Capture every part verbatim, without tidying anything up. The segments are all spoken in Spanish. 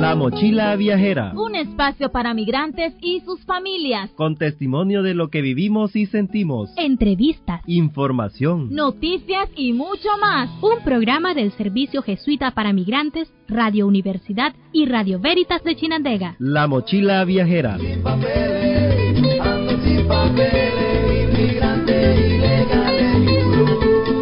La Mochila Viajera. Un espacio para migrantes y sus familias. Con testimonio de lo que vivimos y sentimos. Entrevistas. Información. Noticias y mucho más. Un programa del Servicio Jesuita para Migrantes, Radio Universidad y Radio Veritas de Chinandega. La Mochila Viajera. Sin papeles, ando sin papeles, inmigrante ilegal en Yurú.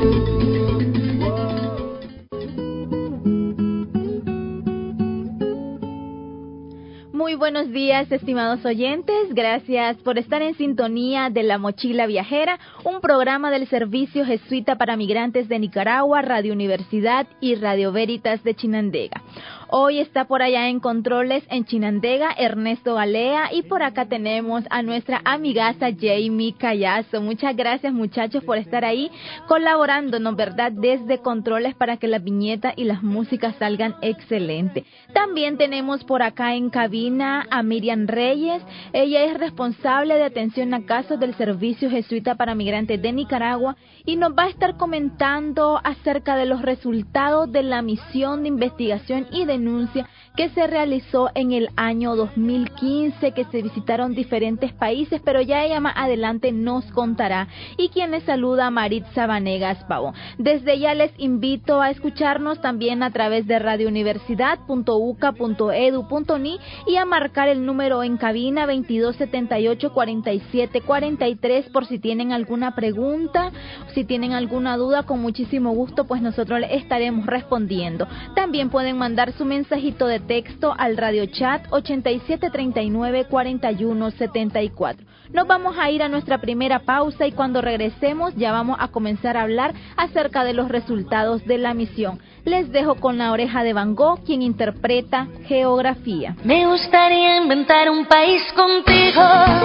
Muy buenos días, estimados oyentes. Gracias por estar en sintonía de La Mochila Viajera, un programa del Servicio Jesuita para Migrantes de Nicaragua, Radio Universidad y Radio Veritas de Chinandega. Hoy está por allá en controles en Chinandega Ernesto Galea y por acá tenemos a nuestra amigaza Jamie Callazo. Muchas gracias, muchachos, por estar ahí colaborándonos, ¿verdad?, desde controles para que las viñetas y las músicas salgan excelente. También tenemos por acá en cabina a Miriam Reyes. Ella es responsable de atención a casos del Servicio Jesuita para Migrantes de Nicaragua y nos va a estar comentando acerca de los resultados de la misión de investigación y denuncia que se realizó en el año dos mil quince, que se visitaron diferentes países, pero ya ella más adelante nos contará. Y quien les saluda, Maritza Vanegas Pavón. Desde ya les invito a escucharnos también a través de radio universidad punto u c a punto e d u punto n i y a marcar el número en cabina veintidós setenta y ocho cuarenta y siete cuarenta y tres por si tienen alguna pregunta, si tienen alguna duda, con muchísimo gusto pues nosotros les estaremos respondiendo. También pueden mandar su mensajito de texto al radio chat ochenta y siete treinta y nueve cuarenta y uno setenta y cuatro. Nos vamos a ir a nuestra primera pausa y cuando regresemos ya vamos a comenzar a hablar acerca de los resultados de la misión. Les dejo con La Oreja de Van Gogh, quien interpreta Geografía. Me gustaría inventar un país contigo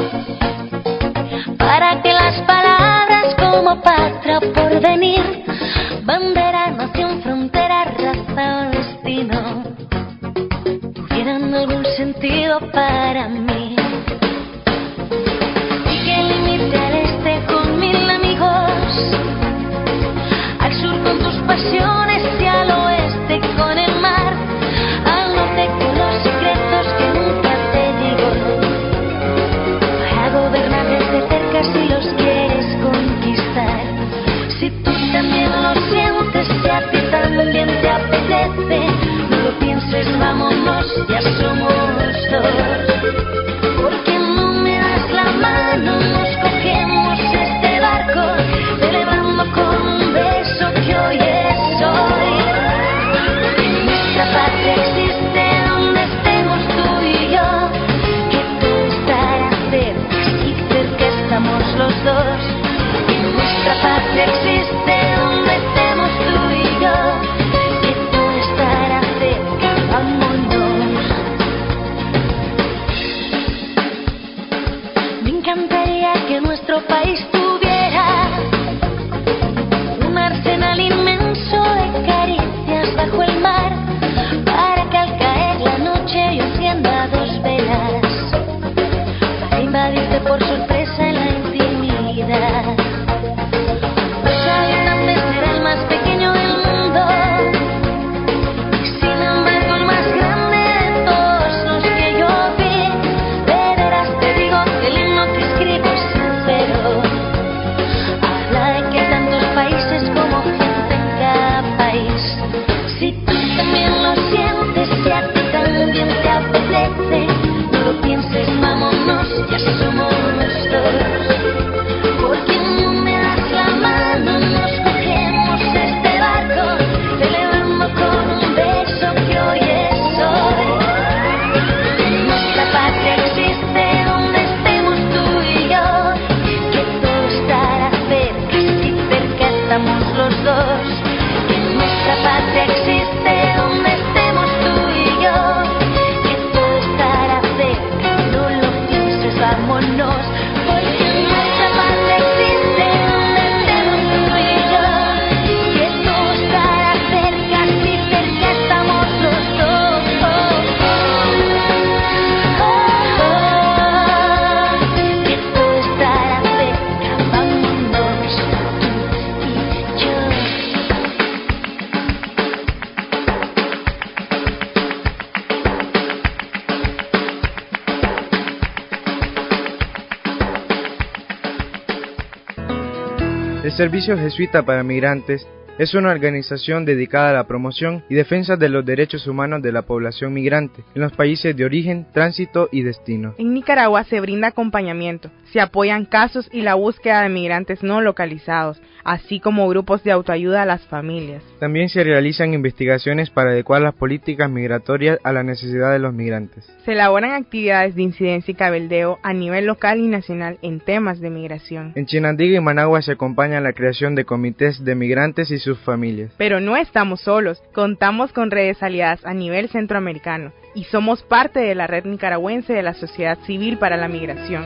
para que las palabras como patria, porvenir, bandera, nación, frontera, raza o destino tuvieran algún sentido para mí. Y que limite al este con mil amigos, al sur con tus pasiones y al oeste con el mar, al norte con los secretos que nunca te digo, para gobernar desde cerca si los quieres conquistar. Si tú también lo sientes, si a ti también te apetece, no lo pienses, vámonos, ya somos dos. Porque no me das la mano, nos cogemos este barco, celebrando con un beso que hoy es hoy. Nuestra patria existe donde estemos tú y yo, que todo estará cerca, si cerca estamos los dos. Nuestra patria existe donde estemos tú y yo, que todo estará cerca, vámonos. Me encantaría que nuestro país tuviera un arsenal inmenso de caricias bajo el mar, para que al caer la noche yo encienda dos velas, para invadirte por sorpresa en la intimidad. Será el más pequeño del mundo y sin embargo el más grande El Servicio Jesuita para Migrantes es una organización dedicada a la promoción y defensa de los derechos humanos de la población migrante en los países de origen, tránsito y destino. En Nicaragua se brinda acompañamiento, se apoyan casos y la búsqueda de migrantes no localizados, así como grupos de autoayuda a las familias. También se realizan investigaciones para adecuar las políticas migratorias a la necesidad de los migrantes. Se elaboran actividades de incidencia y cabildeo a nivel local y nacional en temas de migración. En Chinandega y Managua se acompaña la creación de comités de migrantes y sus familias. Pero no estamos solos, contamos con redes aliadas a nivel centroamericano y somos parte de la red nicaragüense de la sociedad civil para la migración.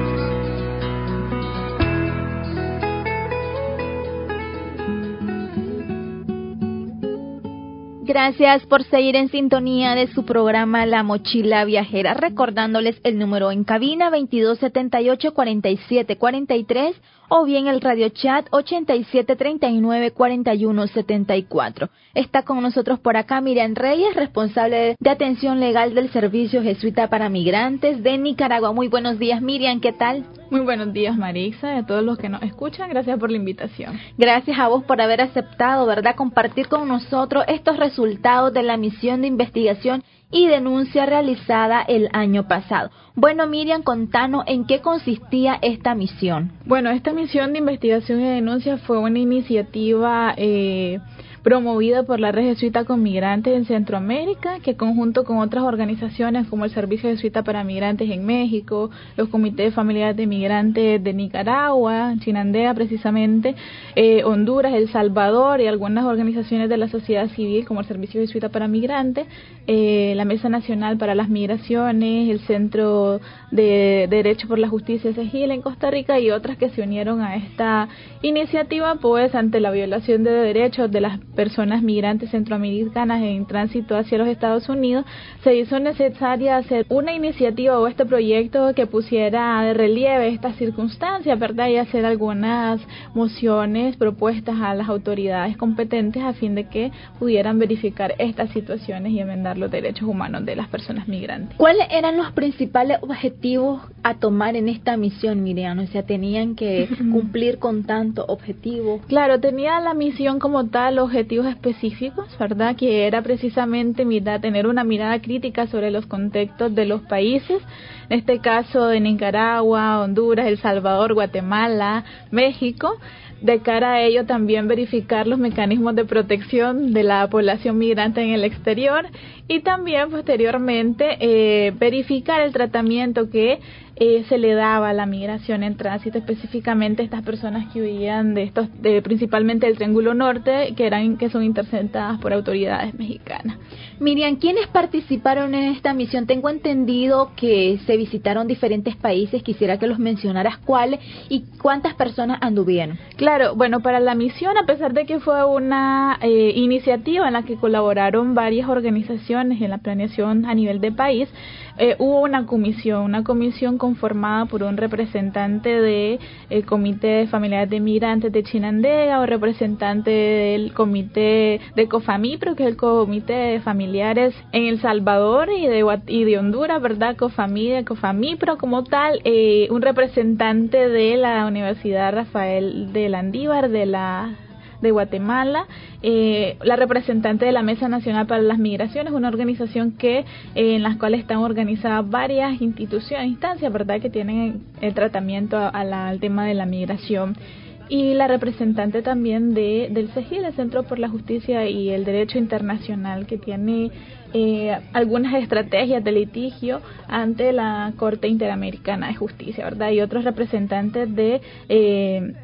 Gracias por seguir en sintonía de su programa La Mochila Viajera, recordándoles el número en cabina veintidós setenta y ocho cuarenta y siete cuarenta y tres o bien el radio chat ochenta y siete treinta y nueve cuarenta y uno setenta y cuatro. Está con nosotros por acá Miriam Reyes, responsable de atención legal del Servicio Jesuita para Migrantes de Nicaragua. Muy buenos días, Miriam, ¿qué tal? Muy buenos días, Marisa, y a todos los que nos escuchan, gracias por la invitación. Gracias a vos por haber aceptado, ¿verdad?, compartir con nosotros estos resultados de la misión de investigación y denuncia realizada el año pasado. Bueno, Miriam, contanos en qué consistía esta misión. Bueno, esta misión de investigación y denuncia fue una iniciativa eh, promovida por la Red Jesuita con Migrantes en Centroamérica, que conjunto con otras organizaciones como el Servicio Jesuita para Migrantes en México, los comités familiares de migrantes de Nicaragua, Chinandega precisamente, eh, Honduras, El Salvador y algunas organizaciones de la sociedad civil como el Servicio Jesuita para Migrantes, eh, la Mesa Nacional para las Migraciones, el Centro de Derecho por la Justicia Civil en Costa Rica y otras que se unieron a esta iniciativa, pues ante la violación de derechos de las personas migrantes centroamericanas en tránsito hacia los Estados Unidos, se hizo necesaria hacer una iniciativa o este proyecto que pusiera de relieve estas circunstancias, ¿verdad?, y hacer algunas mociones, propuestas a las autoridades competentes a fin de que pudieran verificar estas situaciones y enmendar los derechos humanos de las personas migrantes. ¿Cuáles eran los principales objetivos a tomar en esta misión, Miriam? O sea, ¿tenían que cumplir con tanto objetivo? Claro, tenía la misión como tal objetivos específicos, ¿verdad?, que era precisamente mirar, tener una mirada crítica sobre los contextos de los países, en este caso de Nicaragua, Honduras, El Salvador, Guatemala, México. De cara a ello también verificar los mecanismos de protección de la población migrante en el exterior y también posteriormente eh, verificar el tratamiento que eh, se le daba a la migración en tránsito, específicamente estas personas que huían de estos, de, principalmente del Triángulo Norte, que eran que son interceptadas por autoridades mexicanas. Miriam, ¿quiénes participaron en esta misión? Tengo entendido que se visitaron diferentes países, quisiera que los mencionaras cuáles y cuántas personas anduvieron. Claro, bueno, para la misión, a pesar de que fue una eh, iniciativa en la que colaboraron varias organizaciones en la planeación a nivel de país, eh, hubo una comisión, una comisión conformada por un representante del de, Comité de Familiares de Migrantes de Chinandega o representante del Comité de COFAMIPRO, que es el Comité de Familiares en El Salvador y de, y de Honduras, ¿verdad? COFAMI, COFAMIPRO como tal, eh, un representante de la Universidad Rafael de Landívar de la de Guatemala, eh, la representante de la Mesa Nacional para las Migraciones, una organización que eh, en las cuales están organizadas varias instituciones, instancias, ¿verdad?, que tienen el tratamiento a, a la, al tema de la migración, y la representante también de del CEGIL, el Centro por la Justicia y el Derecho Internacional, que tiene eh, algunas estrategias de litigio ante la Corte Interamericana de Justicia, ¿verdad?, y otros representantes de eh,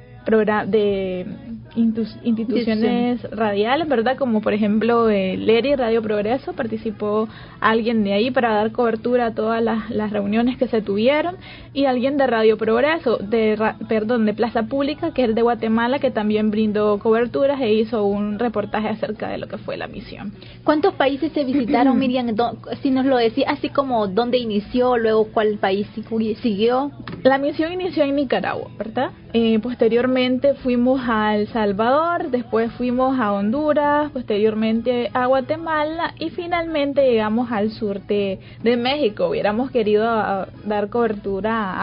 de instituciones radiales, ¿verdad?, como por ejemplo el E R I, Radio Progreso, participó alguien de ahí para dar cobertura a todas las, las reuniones que se tuvieron, y alguien de Radio Progreso, de perdón, de Plaza Pública, que es de Guatemala, que también brindó coberturas e hizo un reportaje acerca de lo que fue la misión. ¿Cuántos países se visitaron, Miriam? Si nos lo decía, así como dónde inició, luego cuál país siguió. La misión inició en Nicaragua, ¿verdad? Eh, posteriormente fuimos a El Salvador, después fuimos a Honduras, posteriormente a Guatemala y finalmente llegamos al sur de, de México. Hubiéramos querido a, dar cobertura a,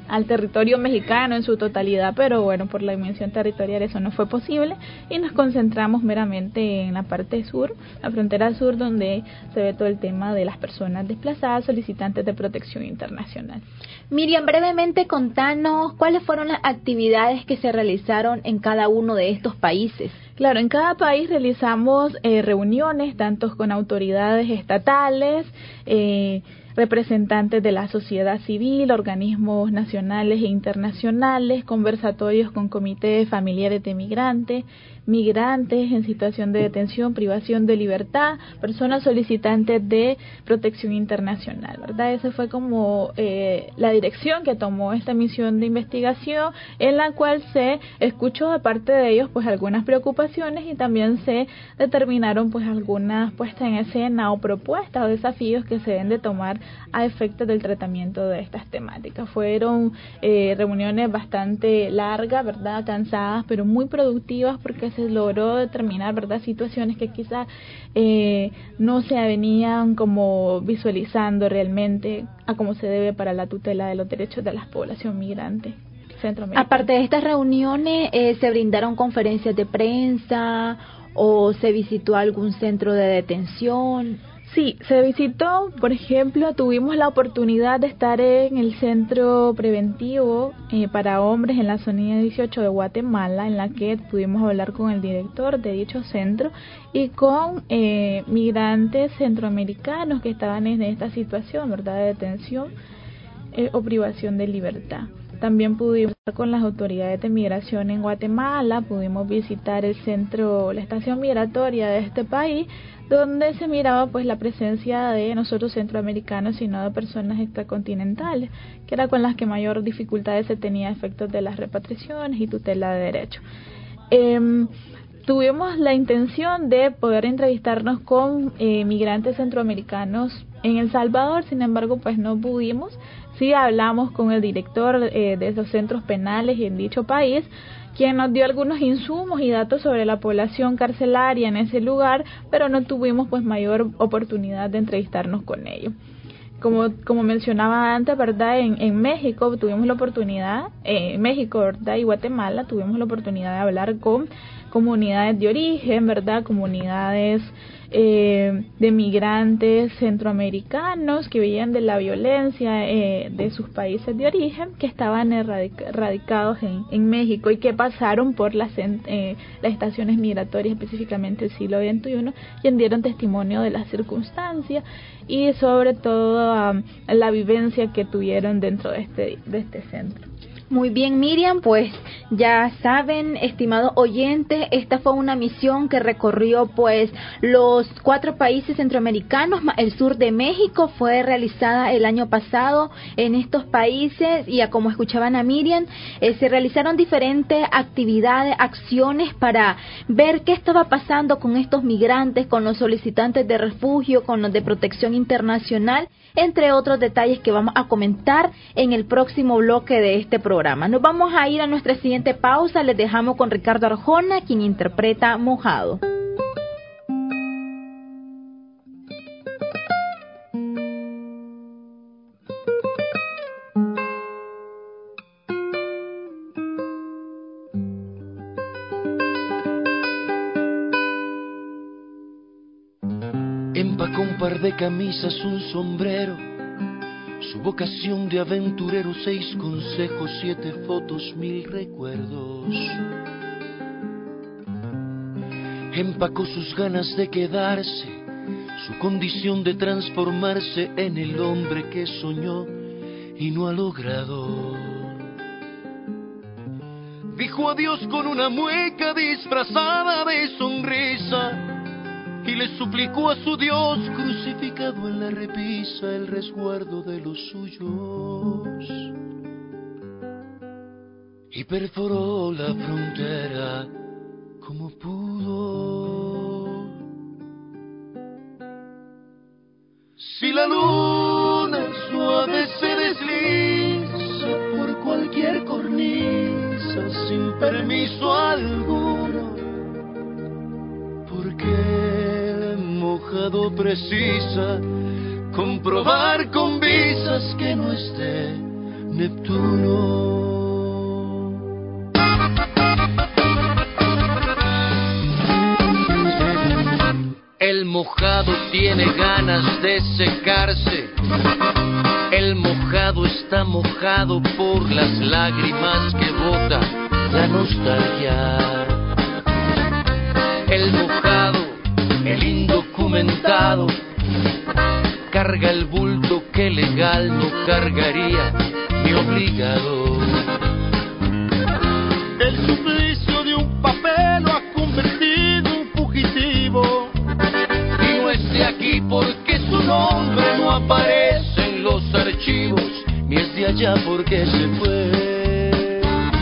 al territorio mexicano en su totalidad, pero bueno, por la dimensión territorial eso no fue posible y nos concentramos meramente en la parte sur, la frontera sur, donde se ve todo el tema de las personas desplazadas solicitantes de protección internacional. Miriam, brevemente contanos cuáles fueron las actividades que se realizaron en cada uno de estos países. Claro, en cada país realizamos eh, reuniones, tanto con autoridades estatales, eh, representantes de la sociedad civil, organismos nacionales e internacionales, conversatorios con comités familiares de migrantes, migrantes en situación de detención, privación de libertad, personas solicitantes de protección internacional, ¿verdad? Esa fue como eh, la dirección que tomó esta misión de investigación, en la cual se escuchó de parte de ellos pues algunas preocupaciones y también se determinaron pues algunas puestas en escena o propuestas o desafíos que se deben de tomar a efectos del tratamiento de estas temáticas. Fueron eh, reuniones bastante largas, ¿verdad? Cansadas, pero muy productivas porque se logró determinar, ¿verdad?, situaciones que quizás eh, no se venían como visualizando realmente a cómo se debe para la tutela de los derechos de la población migrante centroamericana. Aparte de estas reuniones, eh, ¿se brindaron conferencias de prensa o se visitó algún centro de detención? Sí, se visitó, por ejemplo, tuvimos la oportunidad de estar en el centro preventivo eh, para hombres en la zona dieciocho de Guatemala, en la que pudimos hablar con el director de dicho centro y con eh, migrantes centroamericanos que estaban en esta situación, ¿verdad?, de detención eh, o privación de libertad. También pudimos hablar con las autoridades de migración en Guatemala, pudimos visitar el centro, la estación migratoria de este país, donde se miraba pues la presencia de nosotros centroamericanos y no de personas extracontinentales, que era con las que mayor dificultades se tenía a efectos de las repatriaciones y tutela de derechos. Eh, tuvimos la intención de poder entrevistarnos con eh, migrantes centroamericanos en El Salvador, sin embargo pues no pudimos. Sí hablamos con el director eh, de esos centros penales en dicho país, quien nos dio algunos insumos y datos sobre la población carcelaria en ese lugar, pero no tuvimos pues mayor oportunidad de entrevistarnos con ellos. Como como mencionaba antes, ¿verdad? En, en México tuvimos la oportunidad, eh, en México, ¿verdad?, y Guatemala tuvimos la oportunidad de hablar con comunidades de origen, ¿verdad?, comunidades eh, de migrantes centroamericanos que vivían de la violencia eh, de sus países de origen, que estaban erradic- radicados en, en México y que pasaron por las, eh, las estaciones migratorias, específicamente el siglo veintiuno, y dieron testimonio de las circunstancias y sobre todo um, la vivencia que tuvieron dentro de este, de este centro. Muy bien, Miriam, pues ya saben, estimados oyentes, esta fue una misión que recorrió pues los cuatro países centroamericanos, el sur de México. Fue realizada el año pasado en estos países y, a como escuchaban a Miriam, eh, se realizaron diferentes actividades, acciones para ver qué estaba pasando con estos migrantes, con los solicitantes de refugio, con los de protección internacional, entre otros detalles que vamos a comentar en el próximo bloque de este programa. Nos vamos a ir a nuestra siguiente pausa. Les dejamos con Ricardo Arjona, quien interpreta Mojado. Empacó un par de camisas, un sombrero, su vocación de aventurero, seis consejos, siete fotos, mil recuerdos. Empacó sus ganas de quedarse, su condición de transformarse en el hombre que soñó y no ha logrado. Dijo adiós con una mueca disfrazada de sonrisa y le suplicó a su Dios crucificado en la repisa el resguardo de los suyos, y perforó la frontera como pudo. Si la luna suave se desliza por cualquier cornisa sin permiso alguno, porque mojado precisa comprobar con visas que no esté Neptuno. El mojado tiene ganas de secarse. El mojado está mojado por las lágrimas que bota la nostalgia. El mojado, el indocumentado, carga el bulto que legal no cargaría ni obligado. El suplicio de un papel lo ha convertido en fugitivo. Y no es de aquí porque su nombre no aparece en los archivos, ni es de allá porque se fue.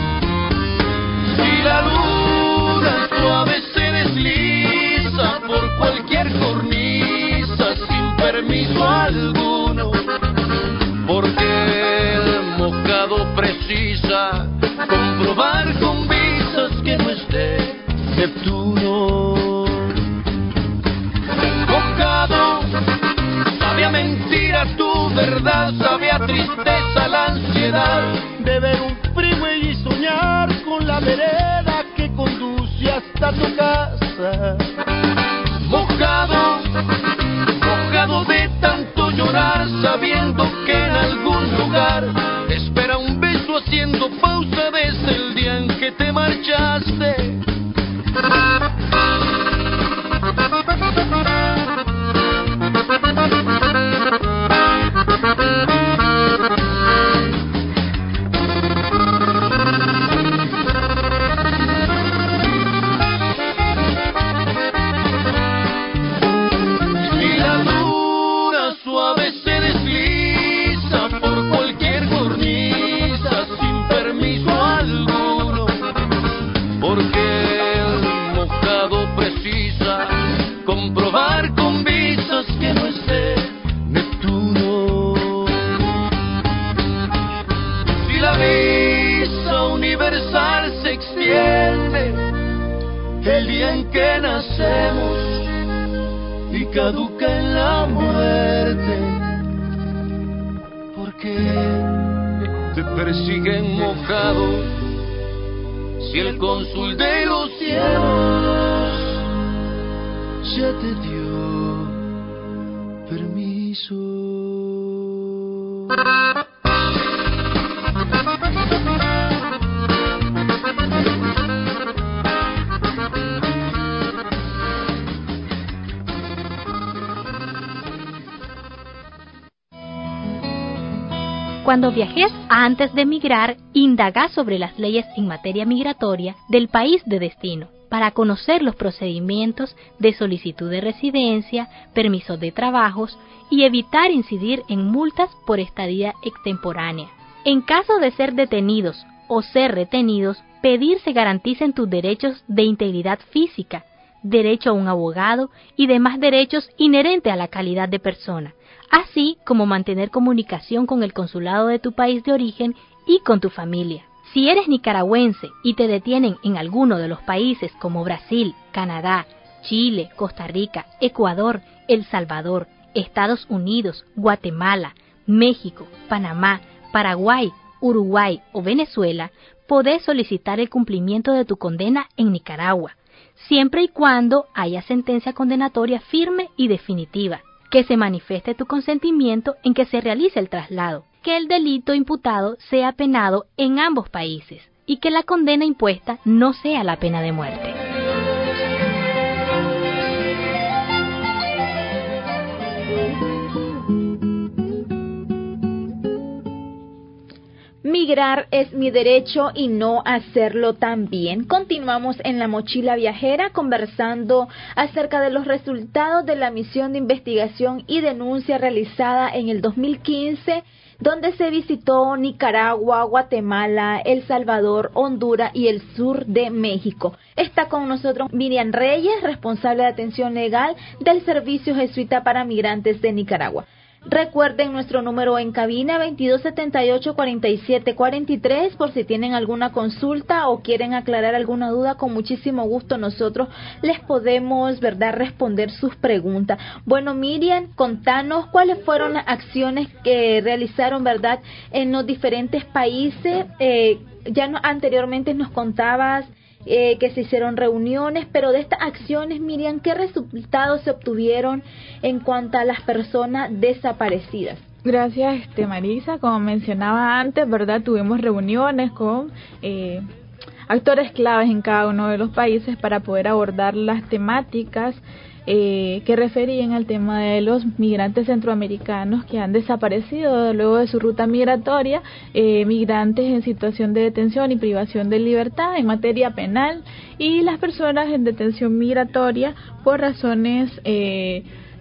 Si la luna suave se desliza por cualquier cornisa sin permiso alguno, porque el mojado precisa comprobar con visas que no es de Neptuno. Mojado, sabe a mentira tu verdad, sabe a tristeza la ansiedad de ver un freeway y soñar con la vereda que conduce hasta tu casa. Mojado, mojado de tanto llorar, sabiendo que en algún lugar te espera un beso haciendo pausa desde el día en que te marchaste. El día en que nacemos y caduca en la muerte, porque te persiguen mojado si el cónsul de los cielos ya te dio permiso. Cuando viajes antes de migrar, indaga sobre las leyes en materia migratoria del país de destino para conocer los procedimientos de solicitud de residencia, permisos de trabajos y evitar incidir en multas por estadía extemporánea. En caso de ser detenidos o ser retenidos, pedir se garanticen tus derechos de integridad física, derecho a un abogado y demás derechos inherentes a la calidad de persona, así como mantener comunicación con el consulado de tu país de origen y con tu familia. Si eres nicaragüense y te detienen en alguno de los países como Brasil, Canadá, Chile, Costa Rica, Ecuador, El Salvador, Estados Unidos, Guatemala, México, Panamá, Paraguay, Uruguay o Venezuela, podés solicitar el cumplimiento de tu condena en Nicaragua, siempre y cuando haya sentencia condenatoria firme y definitiva, que se manifieste tu consentimiento en que se realice el traslado, que el delito imputado sea penado en ambos países y que la condena impuesta no sea la pena de muerte. Migrar es mi derecho y no hacerlo también. Continuamos en La Mochila Viajera conversando acerca de los resultados de la misión de investigación y denuncia realizada en el dos mil quince, donde se visitó Nicaragua, Guatemala, El Salvador, Honduras y el sur de México. Está con nosotros Miriam Reyes, responsable de atención legal del Servicio Jesuita para Migrantes de Nicaragua. Recuerden nuestro número en cabina veintidós setenta y ocho cuarenta y siete cuarenta y tres por si tienen alguna consulta o quieren aclarar alguna duda, con muchísimo gusto nosotros les podemos, ¿verdad?, responder sus preguntas. Bueno, Miriam, contanos cuáles fueron las acciones que realizaron, ¿verdad?, en los diferentes países. Eh, ya no, anteriormente nos contabas Eh, que se hicieron reuniones, pero de estas acciones, Miriam, ¿qué resultados se obtuvieron en cuanto a las personas desaparecidas? Gracias, este, Marisa. Como mencionaba antes, ¿verdad?, tuvimos reuniones con eh, actores claves en cada uno de los países para poder abordar las temáticas Eh, que referían al tema de los migrantes centroamericanos que han desaparecido luego de su ruta migratoria, eh, migrantes en situación de detención y privación de libertad en materia penal, y las personas en detención migratoria por razones eh,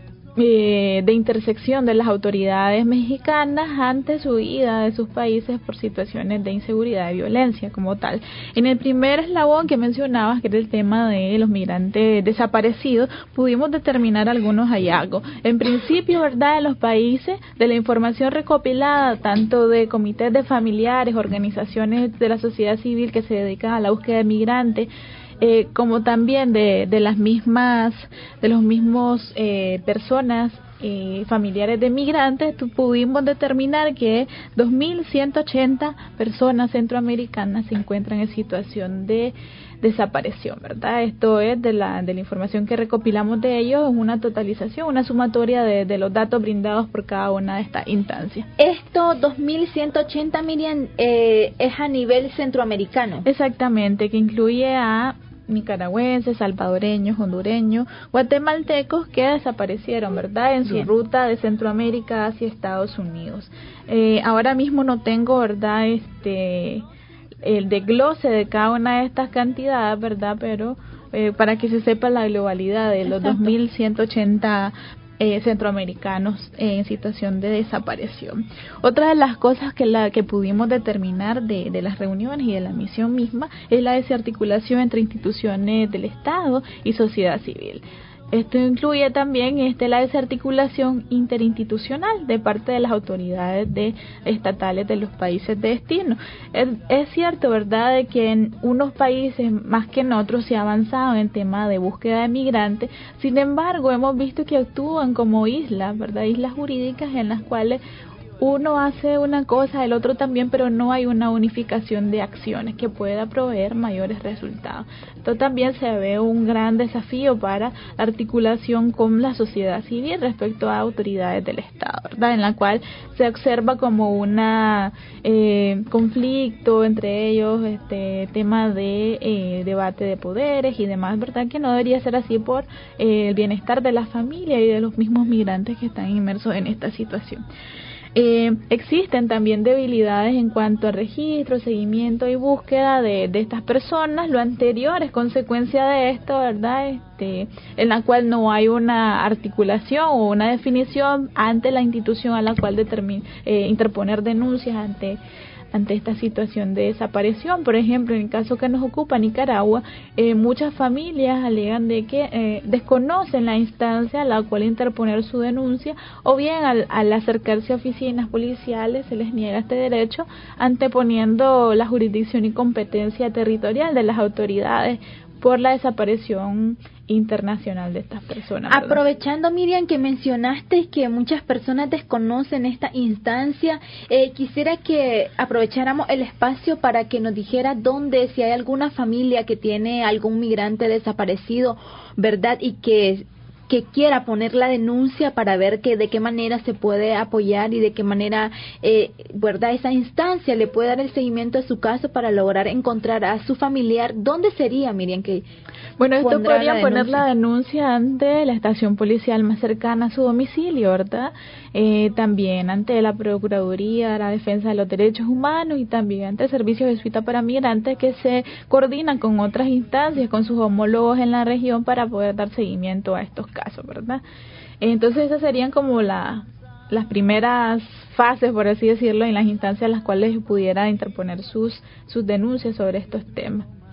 Eh, de intersección de las autoridades mexicanas ante su huida de sus países por situaciones de inseguridad y violencia como tal. En el primer eslabón que mencionabas, que era el tema de los migrantes desaparecidos, pudimos determinar algunos hallazgos. En principio, ¿verdad?, en los países, de la información recopilada tanto de comités de familiares, organizaciones de la sociedad civil que se dedican a la búsqueda de migrantes, Eh, como también de, de las mismas de los mismos eh, personas eh, familiares de migrantes, pudimos determinar que dos mil ciento ochenta personas centroamericanas se encuentran en situación de desaparición, ¿verdad? Esto es de la de la información que recopilamos de ellos, es una totalización, una sumatoria de, de los datos brindados por cada una de estas instancias. Esto dos mil ciento ochenta, Miriam, eh, es a nivel centroamericano. Exactamente, que incluye a nicaragüenses, salvadoreños, hondureños, guatemaltecos que desaparecieron, ¿verdad?, en su Bien. ruta de Centroamérica hacia Estados Unidos. Eh, ahora mismo no tengo, ¿verdad?, este el desglose de cada una de estas cantidades, ¿verdad?, pero eh, para que se sepa la globalidad de los dos mil ciento ochenta Eh, centroamericanos eh, en situación de desaparición. Otra de las cosas que la que pudimos determinar de, de las reuniones y de la misión misma es la desarticulación entre instituciones del Estado y sociedad civil. Esto incluye también este, la desarticulación interinstitucional de parte de las autoridades de, estatales de los países de destino. Es, es cierto, ¿verdad?, de que en unos países más que en otros se ha avanzado en tema de búsqueda de migrantes. Sin embargo, hemos visto que actúan como islas, ¿verdad?, islas jurídicas en las cuales uno hace una cosa, el otro también, pero no hay una unificación de acciones que pueda proveer mayores resultados. Esto también se ve un gran desafío para la articulación con la sociedad civil respecto a autoridades del Estado, ¿verdad?, en la cual se observa como una eh, conflicto entre ellos, este tema de eh, debate de poderes y demás, ¿verdad?, que no debería ser así por eh, el bienestar de la familia y de los mismos migrantes que están inmersos en esta situación. Eh, existen también debilidades en cuanto a registro, seguimiento y búsqueda de, de estas personas. Lo anterior es consecuencia de esto, ¿verdad?, este, en la cual no hay una articulación o una definición ante la institución a la cual determina, eh, interponer denuncias ante ante esta situación de desaparición. Por ejemplo, en el caso que nos ocupa Nicaragua, eh, muchas familias alegan de que eh, desconocen la instancia a la cual interponer su denuncia, o bien al, al acercarse a oficinas policiales se les niega este derecho, anteponiendo la jurisdicción y competencia territorial de las autoridades por la desaparición internacional de estas personas, ¿verdad? Aprovechando, Miriam, que mencionaste que muchas personas desconocen esta instancia, eh, quisiera que aprovecháramos el espacio para que nos dijera dónde, si hay alguna familia que tiene algún migrante desaparecido, ¿verdad?, y que que quiera poner la denuncia para ver que de qué manera se puede apoyar y de qué manera, eh, verdad, esa instancia le puede dar el seguimiento a su caso para lograr encontrar a su familiar. ¿Dónde sería, Miriam, que Bueno, esto podría la poner la denuncia ante la estación policial más cercana a su domicilio, ¿verdad? Eh, también ante la Procuraduría, la Defensa de los Derechos Humanos, y también ante el Servicio Jesuita para Migrantes, que se coordina con otras instancias, con sus homólogos en la región, para poder dar seguimiento a estos casos, ¿verdad? Entonces esas serían como la, las primeras fases, por así decirlo, en las instancias en las cuales pudiera interponer sus, sus denuncias sobre estos temas.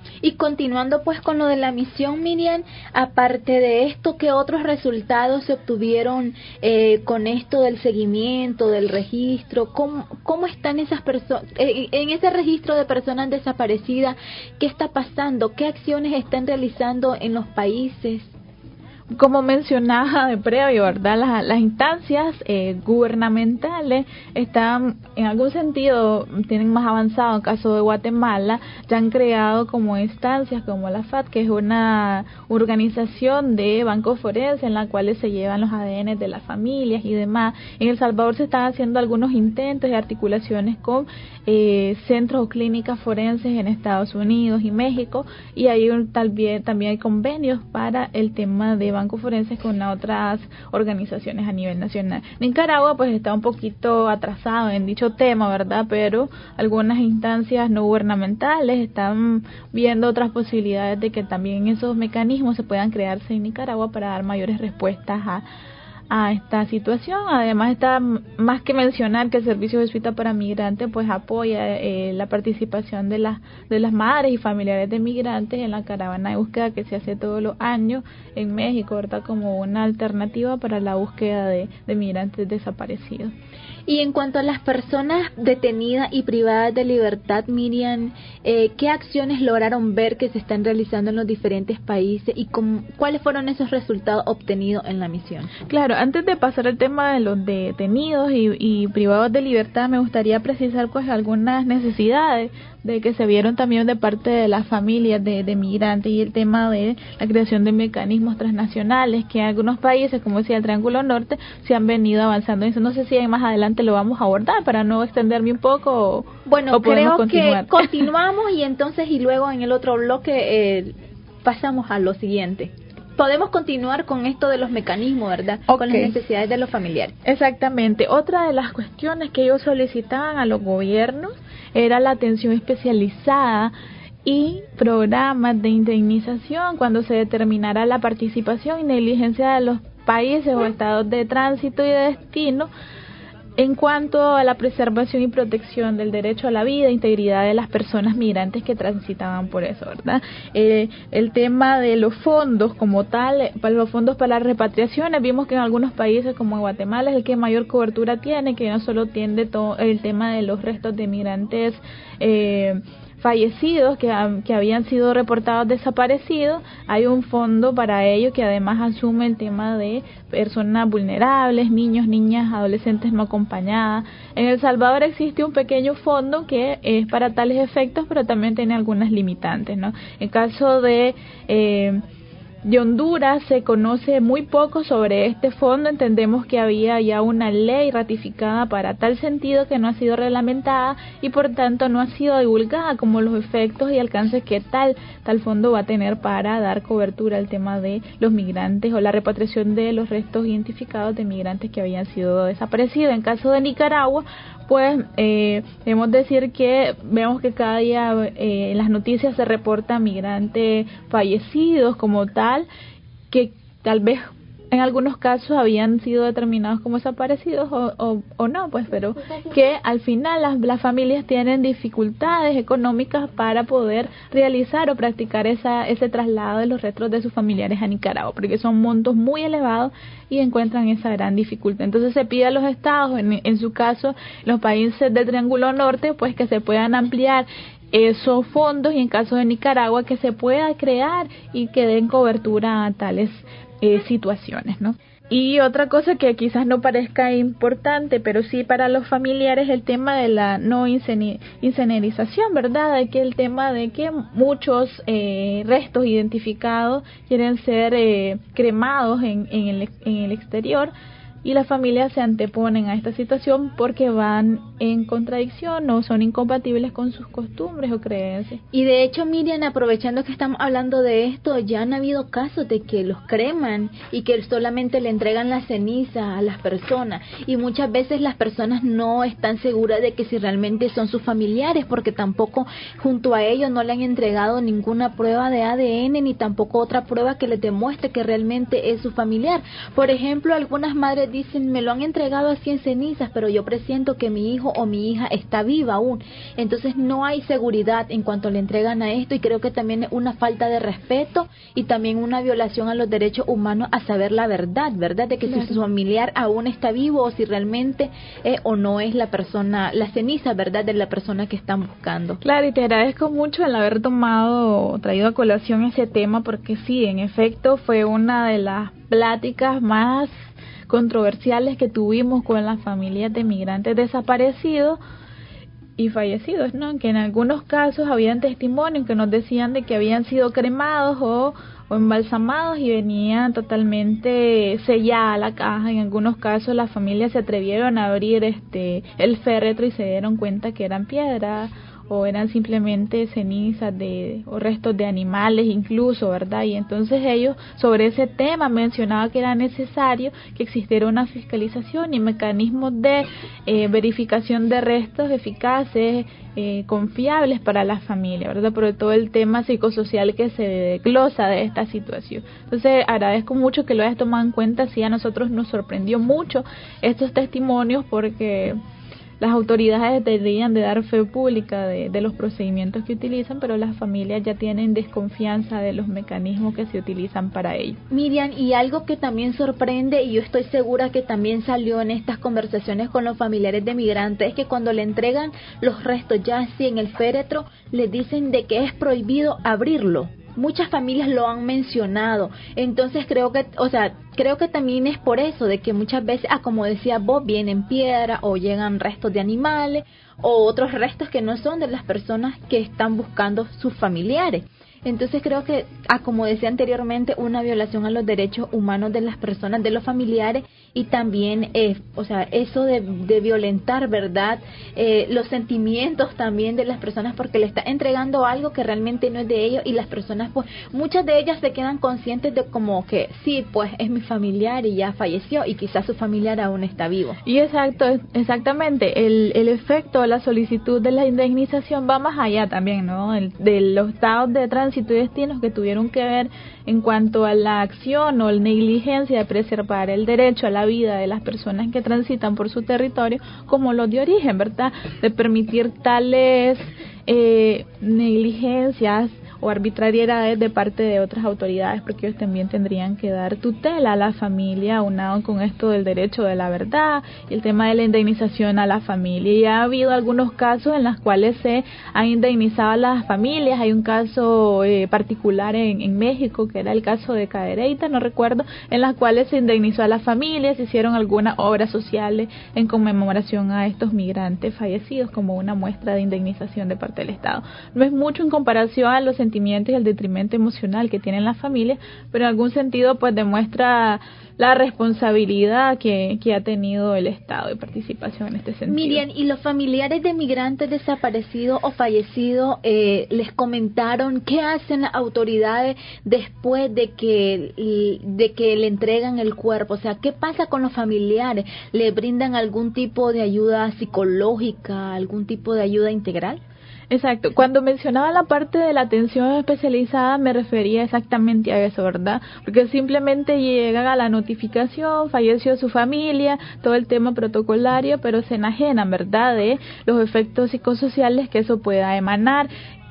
Y continuando pues con lo de la misión, Miriam, aparte de esto, ¿qué otros resultados se obtuvieron eh, con esto del seguimiento, del registro? ¿Cómo, cómo están esas personas, eh, en ese registro de personas desaparecidas? ¿Qué está pasando? ¿Qué acciones están realizando en los países? Como mencionaba de previo, ¿verdad? Las, las instancias eh, gubernamentales están, en algún sentido, tienen más avanzado. En el caso de Guatemala, ya han creado como instancias como la F A T, que es una organización de bancos forenses en la cual se llevan los A D N de las familias y demás. En El Salvador se están haciendo algunos intentos y articulaciones con eh, centros o clínicas forenses en Estados Unidos y México, y hay un, también, también hay convenios para el tema de bancos forenses con otras organizaciones a nivel nacional. Nicaragua pues está un poquito atrasado en dicho tema, ¿verdad? Pero algunas instancias no gubernamentales están viendo otras posibilidades de que también esos mecanismos se puedan crearse en Nicaragua para dar mayores respuestas a a esta situación. Además, está más que mencionar que el Servicio Jesuita para Migrantes pues apoya eh, la participación de las de las madres y familiares de migrantes en la caravana de búsqueda que se hace todos los años en México, ¿verdad? Como una alternativa para la búsqueda de, de migrantes desaparecidos. Y en cuanto a las personas detenidas y privadas de libertad, Miriam, eh, ¿qué acciones lograron ver que se están realizando en los diferentes países y cómo, cuáles fueron esos resultados obtenidos en la misión? Claro, antes de pasar al tema de los detenidos y, y privados de libertad, me gustaría precisar pues algunas necesidades de que se vieron también de parte de las familias de, de migrantes, y el tema de la creación de mecanismos transnacionales que en algunos países, como decía el Triángulo Norte, se han venido avanzando. Eso no sé si más adelante lo vamos a abordar para no extenderme un poco o, bueno, o podemos creo continuar. Que continuamos y entonces y luego en el otro bloque eh, pasamos a lo siguiente. Podemos continuar con esto de los mecanismos, ¿verdad? Okay. Con las necesidades de los familiares. Exactamente. Otra de las cuestiones que ellos solicitaban a los gobiernos era la atención especializada y programas de indemnización cuando se determinara la participación y negligencia de los países o estados de tránsito y de destino en cuanto a la preservación y protección del derecho a la vida e integridad de las personas migrantes que transitaban por eso, ¿verdad? Eh, el tema de los fondos como tal, para los fondos para las repatriaciones, vimos que en algunos países como Guatemala es el que mayor cobertura tiene, que no solo tiende todo el tema de los restos de migrantes eh, fallecidos que, que habían sido reportados desaparecidos. Hay un fondo para ello que además asume el tema de personas vulnerables, niños, niñas, adolescentes no acompañadas. En El Salvador existe un pequeño fondo que es para tales efectos, pero también tiene algunas limitantes, ¿no? En caso de eh, de Honduras se conoce muy poco sobre este fondo. Entendemos que había ya una ley ratificada para tal sentido que no ha sido reglamentada y por tanto no ha sido divulgada como los efectos y alcances que tal tal fondo va a tener para dar cobertura al tema de los migrantes o la repatriación de los restos identificados de migrantes que habían sido desaparecidos. En caso de Nicaragua, pues eh, debemos decir que vemos que cada día eh, en las noticias se reportan migrantes fallecidos como tal, que tal vez en algunos casos habían sido determinados como desaparecidos o, o, o no, pues, pero que al final las, las familias tienen dificultades económicas para poder realizar o practicar esa, ese traslado de los restos de sus familiares a Nicaragua, porque son montos muy elevados y encuentran esa gran dificultad. Entonces se pide a los estados, en, en su caso los países del Triángulo Norte, pues que se puedan ampliar esos fondos y en caso de Nicaragua que se pueda crear y que den cobertura a tales eh, situaciones, ¿no? Y otra cosa que quizás no parezca importante, pero sí para los familiares, el tema de la no incinerización, ¿verdad? De que el tema de que muchos eh, restos identificados quieren ser eh, cremados en, en, el, en el exterior, y las familias se anteponen a esta situación porque van en contradicción o son incompatibles con sus costumbres o creencias. Y de hecho, Miriam, aprovechando que estamos hablando de esto, ya han habido casos de que los creman y que solamente le entregan la ceniza a las personas, y muchas veces las personas no están seguras de que si realmente son sus familiares, porque tampoco junto a ellos no le han entregado ninguna prueba de A D N ni tampoco otra prueba que les demuestre que realmente es su familiar. Por ejemplo, algunas madres les dicen, me lo han entregado así en cenizas, pero yo presiento que mi hijo o mi hija está viva aún. Entonces no hay seguridad en cuanto le entregan a esto, y creo que también es una falta de respeto y también una violación a los derechos humanos a saber la verdad, ¿verdad? De que claro. si su familiar aún está vivo o si realmente eh, o no es la persona, la ceniza, ¿verdad? De la persona que están buscando. Claro, y te agradezco mucho el haber tomado, traído a colación ese tema, porque sí, en efecto fue una de las pláticas más controversiales que tuvimos con las familias de migrantes desaparecidos y fallecidos, ¿no? Que en algunos casos habían testimonios que nos decían de que habían sido cremados o, o embalsamados y venían totalmente sellada la caja. En algunos casos las familias se atrevieron a abrir este el féretro y se dieron cuenta que eran piedras o eran simplemente cenizas de o restos de animales incluso, ¿verdad? Y entonces ellos sobre ese tema mencionaban que era necesario que existiera una fiscalización y mecanismos de eh, verificación de restos eficaces, eh, confiables para la familia, ¿verdad? Por todo el tema psicosocial que se desglosa de esta situación. Entonces agradezco mucho que lo hayas tomado en cuenta. Sí, a nosotros nos sorprendió mucho estos testimonios porque las autoridades deberían de dar fe pública de, de los procedimientos que utilizan, pero las familias ya tienen desconfianza de los mecanismos que se utilizan para ello. Miriam, y algo que también sorprende, y yo estoy segura que también salió en estas conversaciones con los familiares de migrantes, es que cuando le entregan los restos ya así en el féretro, les dicen de que es prohibido abrirlo. Muchas familias lo han mencionado, entonces creo que, o sea, creo que también es por eso, de que muchas veces, ah, como decía vos, vienen piedras o llegan restos de animales o otros restos que no son de las personas que están buscando sus familiares. Entonces creo que, ah, como decía anteriormente, una violación a los derechos humanos de las personas, de los familiares, y también, eh, o sea, eso de, de violentar, ¿verdad? Eh, los sentimientos también de las personas, porque le está entregando algo que realmente no es de ellos, y las personas, pues, muchas de ellas se quedan conscientes de como que, sí, pues, es mi familiar y ya falleció, y quizás su familiar aún está vivo. Y exacto, exactamente, el, el efecto, la solicitud de la indemnización va más allá también, ¿no? El, de los estados de tránsito y destinos que tuvieron que ver en cuanto a la acción o la negligencia de preservar el derecho a la vida de las personas que transitan por su territorio, como los de origen, ¿verdad? De permitir tales eh, negligencias o arbitrariedades de parte de otras autoridades, porque ellos también tendrían que dar tutela a la familia, aunado con esto del derecho de la verdad y el tema de la indemnización a la familia. Y ha habido algunos casos en los cuales se han indemnizado a las familias. Hay un caso eh, particular en, en México, que era el caso de Cadereyta, no recuerdo, en las cuales se indemnizó a las familias, se hicieron algunas obras sociales en conmemoración a estos migrantes fallecidos como una muestra de indemnización de parte del Estado. No es mucho en comparación a los sentimientos y el detrimento emocional que tienen las familias, pero en algún sentido pues demuestra la responsabilidad que, que ha tenido el Estado de participación en este sentido. Miriam, ¿y los familiares de migrantes desaparecidos o fallecidos eh, les comentaron qué hacen las autoridades después de que, de que le entregan el cuerpo? O sea, ¿qué pasa con los familiares? ¿Le brindan algún tipo de ayuda psicológica, algún tipo de ayuda integral? Exacto. Cuando mencionaba la parte de la atención especializada me refería exactamente a eso, ¿verdad? Porque simplemente llegan a la notificación, falleció su familia, todo el tema protocolario, pero se enajenan, ¿verdad?, de los efectos psicosociales que eso pueda emanar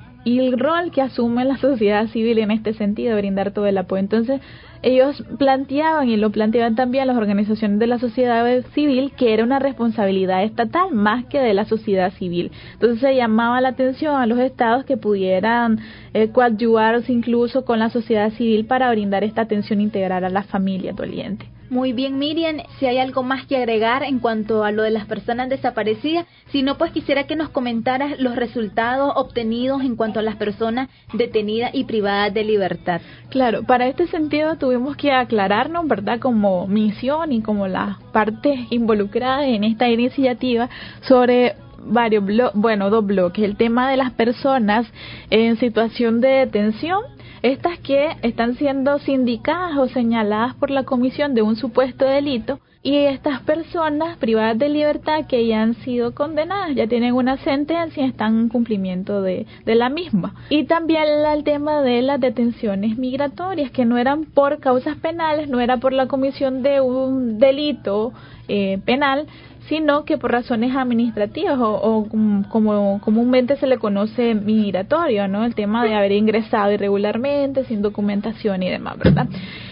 y el rol que asume la sociedad civil en este sentido, de brindar todo el apoyo. Entonces, ellos planteaban, y lo planteaban también las organizaciones de la sociedad civil, que era una responsabilidad estatal más que de la sociedad civil. Entonces se llamaba la atención a los estados que pudieran eh, coadyuvarse incluso con la sociedad civil para brindar esta atención integral a las familias dolientes. Muy bien, Miriam, si hay algo más que agregar en cuanto a lo de las personas desaparecidas, si no, pues quisiera que nos comentaras los resultados obtenidos en cuanto a las personas detenidas y privadas de libertad. Claro, para este sentido tuvimos que aclararnos, ¿verdad?, como misión y como las partes involucradas en esta iniciativa sobre varios bloques, bueno, dos bloques, el tema de las personas en situación de detención, estas que están siendo sindicadas o señaladas por la comisión de un supuesto delito y estas personas privadas de libertad que ya han sido condenadas, ya tienen una sentencia y están en cumplimiento de, de la misma. Y también el tema de las detenciones migratorias, que no eran por causas penales, no era por la comisión de un delito eh, penal, sino que por razones administrativas o, o como comúnmente se le conoce migratorio, ¿no? El tema de haber ingresado irregularmente, sin documentación y demás, ¿verdad?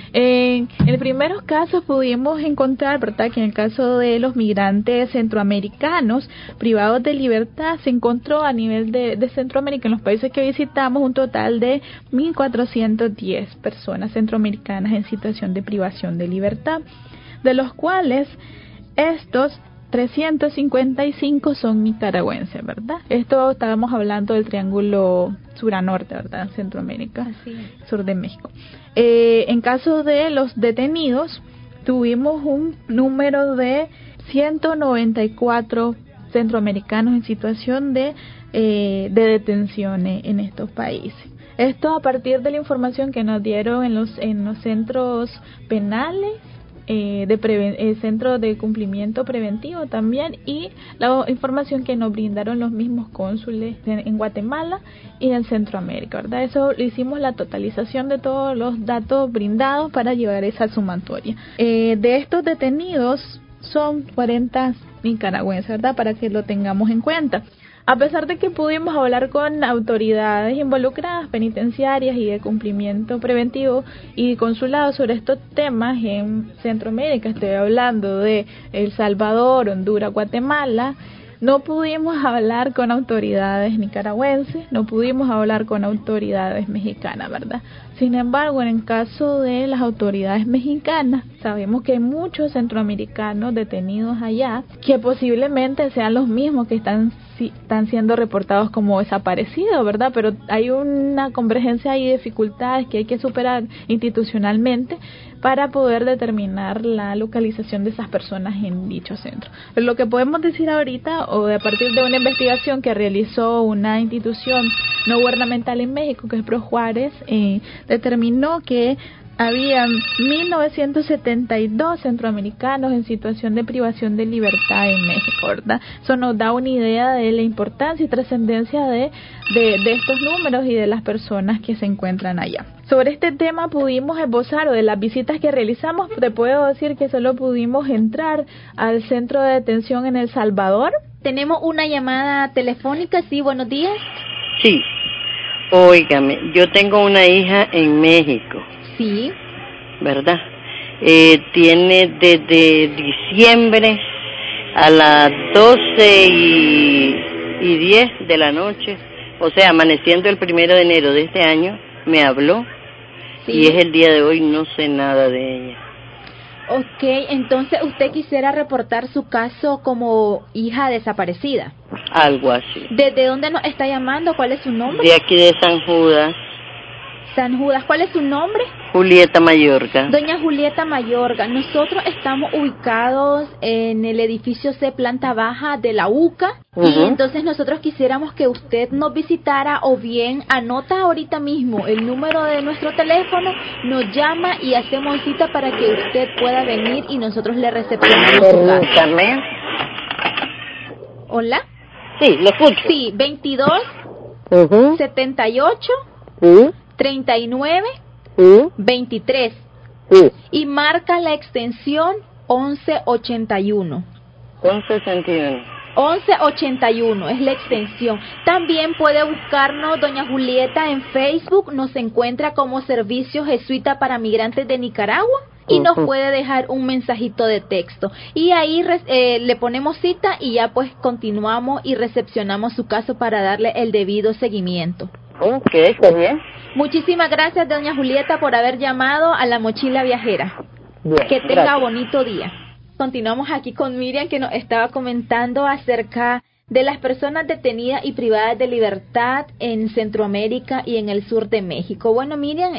En el primeros casos pudimos encontrar, ¿verdad?, que en el caso de los migrantes centroamericanos privados de libertad se encontró a nivel de, de Centroamérica, en los países que visitamos, un total de mil cuatrocientas diez personas centroamericanas en situación de privación de libertad, de los cuales estos trescientos cincuenta y cinco son nicaragüenses, ¿verdad? Esto estábamos hablando del triángulo sur a norte, ¿verdad? Centroamérica, Así es. Sur de México. Eh, en caso de los detenidos, tuvimos un número de ciento noventa y cuatro centroamericanos en situación de, eh, de detención en estos países. Esto a partir de la información que nos dieron en los, en los centros penales, Eh, de preven- eh, centro de cumplimiento preventivo también, y la información que nos brindaron los mismos cónsules en, en Guatemala y en Centroamérica, ¿verdad? Eso lo hicimos la totalización de todos los datos brindados para llevar esa sumatoria. Eh, de estos detenidos son cuarenta nicaragüenses, ¿verdad? Para que lo tengamos en cuenta. A pesar de que pudimos hablar con autoridades involucradas, penitenciarias y de cumplimiento preventivo y consulados sobre estos temas en Centroamérica, estoy hablando de El Salvador, Honduras, Guatemala, no pudimos hablar con autoridades nicaragüenses, no pudimos hablar con autoridades mexicanas, ¿verdad? Sin embargo, en el caso de las autoridades mexicanas, sabemos que hay muchos centroamericanos detenidos allá que posiblemente sean los mismos que están, si, están siendo reportados como desaparecidos, ¿verdad? Pero hay una convergencia y dificultades que hay que superar institucionalmente para poder determinar la localización de esas personas en dicho centro. Pero lo que podemos decir ahorita, o a partir de una investigación que realizó una institución no gubernamental en México, que es ProJuárez, eh, determinó que había mil novecientos setenta y dos centroamericanos en situación de privación de libertad en México, ¿verdad? Eso nos da una idea de la importancia y trascendencia de, de, de estos números y de las personas que se encuentran allá. Sobre este tema pudimos esbozar, o de las visitas que realizamos, te puedo decir que solo pudimos entrar al centro de detención en El Salvador. Tenemos una llamada telefónica, sí, buenos días. Sí, óigame, yo tengo una hija en México. Sí. ¿Verdad? Eh, tiene desde diciembre a las doce y, y diez de la noche, o sea, amaneciendo el primero de enero de este año, me habló, sí. Y es el día de hoy, no sé nada de ella. Ok, entonces usted quisiera reportar su caso como hija desaparecida. Algo así. ¿Desde dónde nos está llamando? ¿Cuál es su nombre? De aquí de San Judas. San Judas, ¿cuál es su nombre? Julieta Mayorga. Doña Julieta Mayorga, nosotros estamos ubicados en el edificio C, planta baja de la U C A, uh-huh. Y entonces nosotros quisiéramos que usted nos visitara, o bien anota ahorita mismo el número de nuestro teléfono, nos llama y hacemos cita para que usted pueda venir y nosotros le recepcionamos su caso. ¿Hola? Sí, lo escucho. Sí, veintidós, uh-huh. setenta y ocho, uh-huh. treinta y nueve, ¿Sí? veintitrés, sí. Y marca la extensión once ochenta y uno. once ochenta y uno. once ochenta y uno es la extensión. También puede buscarnos, doña Julieta, en Facebook, nos encuentra como Servicio Jesuita para Migrantes de Nicaragua y uh-huh. nos puede dejar un mensajito de texto. Y ahí eh, le ponemos cita y ya pues continuamos y recepcionamos su caso para darle el debido seguimiento. Ok, está bien. Muchísimas gracias, doña Julieta, por haber llamado a La Mochila Viajera. Bien, que tenga gracias. Bonito día. Continuamos aquí con Miriam, que nos estaba comentando acerca de las personas detenidas y privadas de libertad en Centroamérica y en el sur de México. Bueno, Miriam, eh,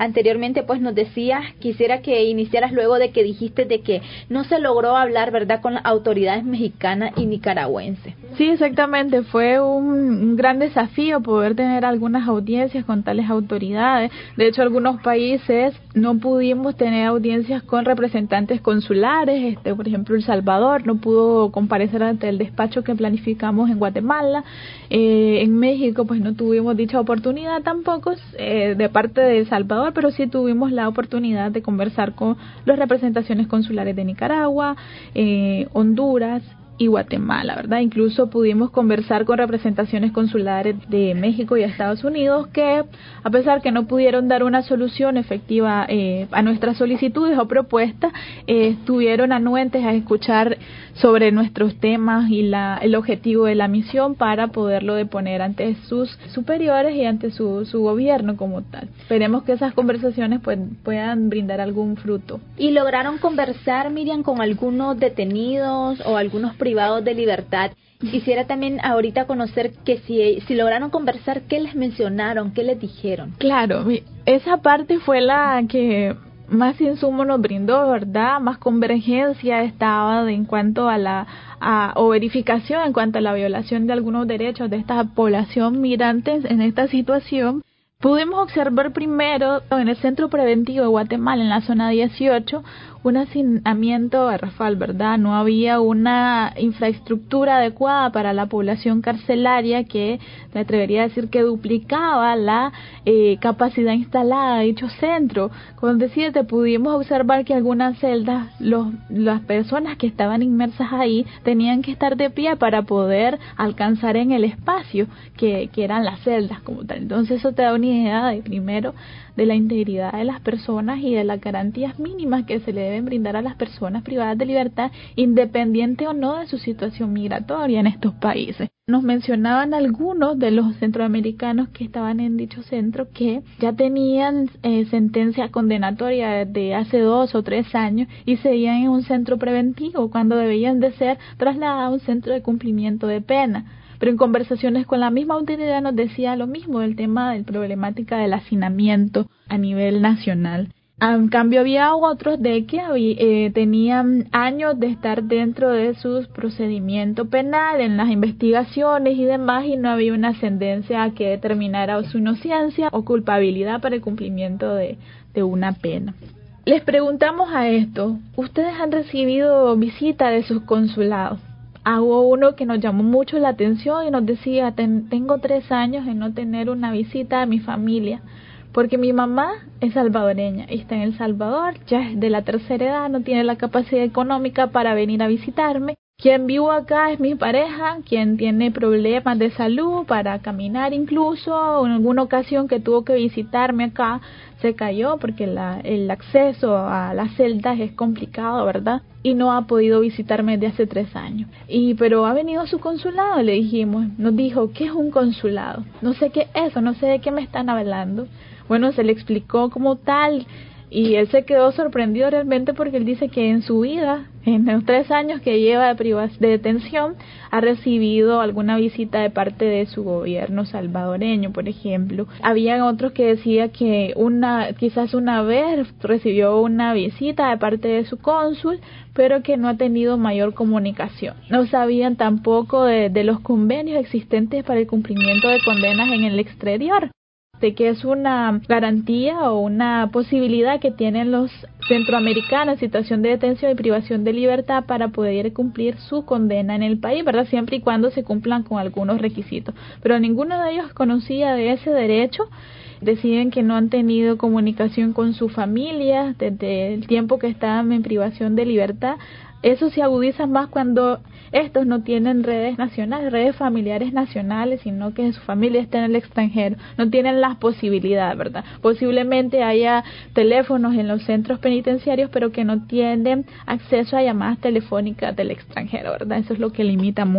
anteriormente pues nos decías, quisiera que iniciaras luego de que dijiste de que no se logró hablar, ¿verdad?, con las autoridades mexicanas y nicaragüenses. Sí, exactamente, fue un, un gran desafío poder tener algunas audiencias con tales autoridades. De hecho, algunos países no pudimos tener audiencias con representantes consulares, este, por ejemplo, El Salvador no pudo comparecer ante el despacho que planificamos en Guatemala. Eh, en México pues no tuvimos dicha oportunidad tampoco eh, de parte de El Salvador, pero sí tuvimos la oportunidad de conversar con las representaciones consulares de Nicaragua, eh, Honduras y Guatemala, ¿verdad? Incluso pudimos conversar con representaciones consulares de México y Estados Unidos que, a pesar que no pudieron dar una solución efectiva eh, a nuestras solicitudes o propuestas, eh, estuvieron anuentes a escuchar sobre nuestros temas y la, el objetivo de la misión para poderlo deponer ante sus superiores y ante su, su gobierno como tal. Esperemos que esas conversaciones pues, puedan brindar algún fruto. ¿Y lograron conversar, Miriam, con algunos detenidos o algunos privados de libertad? Quisiera también ahorita conocer que si, si lograron conversar, ¿qué les mencionaron? ¿Qué les dijeron? Claro, esa parte fue la que más insumo nos brindó, ¿verdad? Más convergencia estaba en cuanto a la a, o verificación en cuanto a la violación de algunos derechos de esta población migrante en esta situación. Pudimos observar primero en el Centro Preventivo de Guatemala, en la zona dieciocho, un hacinamiento garrafal, ¿verdad? No había una infraestructura adecuada para la población carcelaria que, me atrevería a decir, que duplicaba la eh, capacidad instalada de dicho centro. Como decía, te pudimos observar que algunas celdas, los, las personas que estaban inmersas ahí tenían que estar de pie para poder alcanzar en el espacio que, que eran las celdas como tal. Entonces eso te da una idea de, primero, de la integridad de las personas y de las garantías mínimas que se le deben brindar a las personas privadas de libertad, independiente o no de su situación migratoria en estos países. Nos mencionaban algunos de los centroamericanos que estaban en dicho centro que ya tenían eh, sentencia condenatoria de hace dos o tres años y seguían en un centro preventivo cuando debían de ser trasladados a un centro de cumplimiento de pena. Pero en conversaciones con la misma autoridad nos decía lo mismo del tema de la problemática del hacinamiento a nivel nacional. En cambio había otros de que había, eh, tenían años de estar dentro de sus procedimientos penales, en las investigaciones y demás, y no había una ascendencia que determinara su inocencia o culpabilidad para el cumplimiento de, de una pena. Les preguntamos a esto, ¿ustedes han recibido visita de sus consulados? Hubo uno que nos llamó mucho la atención y nos decía, Ten, tengo tres años de no tener una visita de mi familia, porque mi mamá es salvadoreña y está en El Salvador, ya es de la tercera edad, no tiene la capacidad económica para venir a visitarme. Quien vivo acá es mi pareja, quien tiene problemas de salud para caminar incluso, en alguna ocasión que tuvo que visitarme acá, se cayó porque la, el acceso a las celdas es complicado, ¿verdad? Y no ha podido visitarme desde hace tres años. Y pero ha venido a su consulado, le dijimos, nos dijo, ¿qué es un consulado? No sé qué es eso, no sé de qué me están hablando. Bueno, se le explicó como tal y él se quedó sorprendido realmente porque él dice que en su vida, en los tres años que lleva de, privac- de detención, ha recibido alguna visita de parte de su gobierno salvadoreño, por ejemplo. Había otros que decía que una, quizás una vez recibió una visita de parte de su cónsul, pero que no ha tenido mayor comunicación. No sabían tampoco de, de los convenios existentes para el cumplimiento de condenas en el exterior, de que es una garantía o una posibilidad que tienen los centroamericanos en situación de detención y privación de libertad para poder cumplir su condena en el país, ¿verdad? Siempre y cuando se cumplan con algunos requisitos. Pero ninguno de ellos conocía de ese derecho. Deciden que no han tenido comunicación con su familia desde el tiempo que estaban en privación de libertad. Eso se agudiza más cuando estos no tienen redes nacionales, redes familiares nacionales, sino que su familia está en el extranjero. No tienen las posibilidades, ¿verdad? Posiblemente haya teléfonos en los centros penitenciarios, pero que no tienen acceso a llamadas telefónicas del extranjero, ¿verdad? Eso es lo que limita mucho.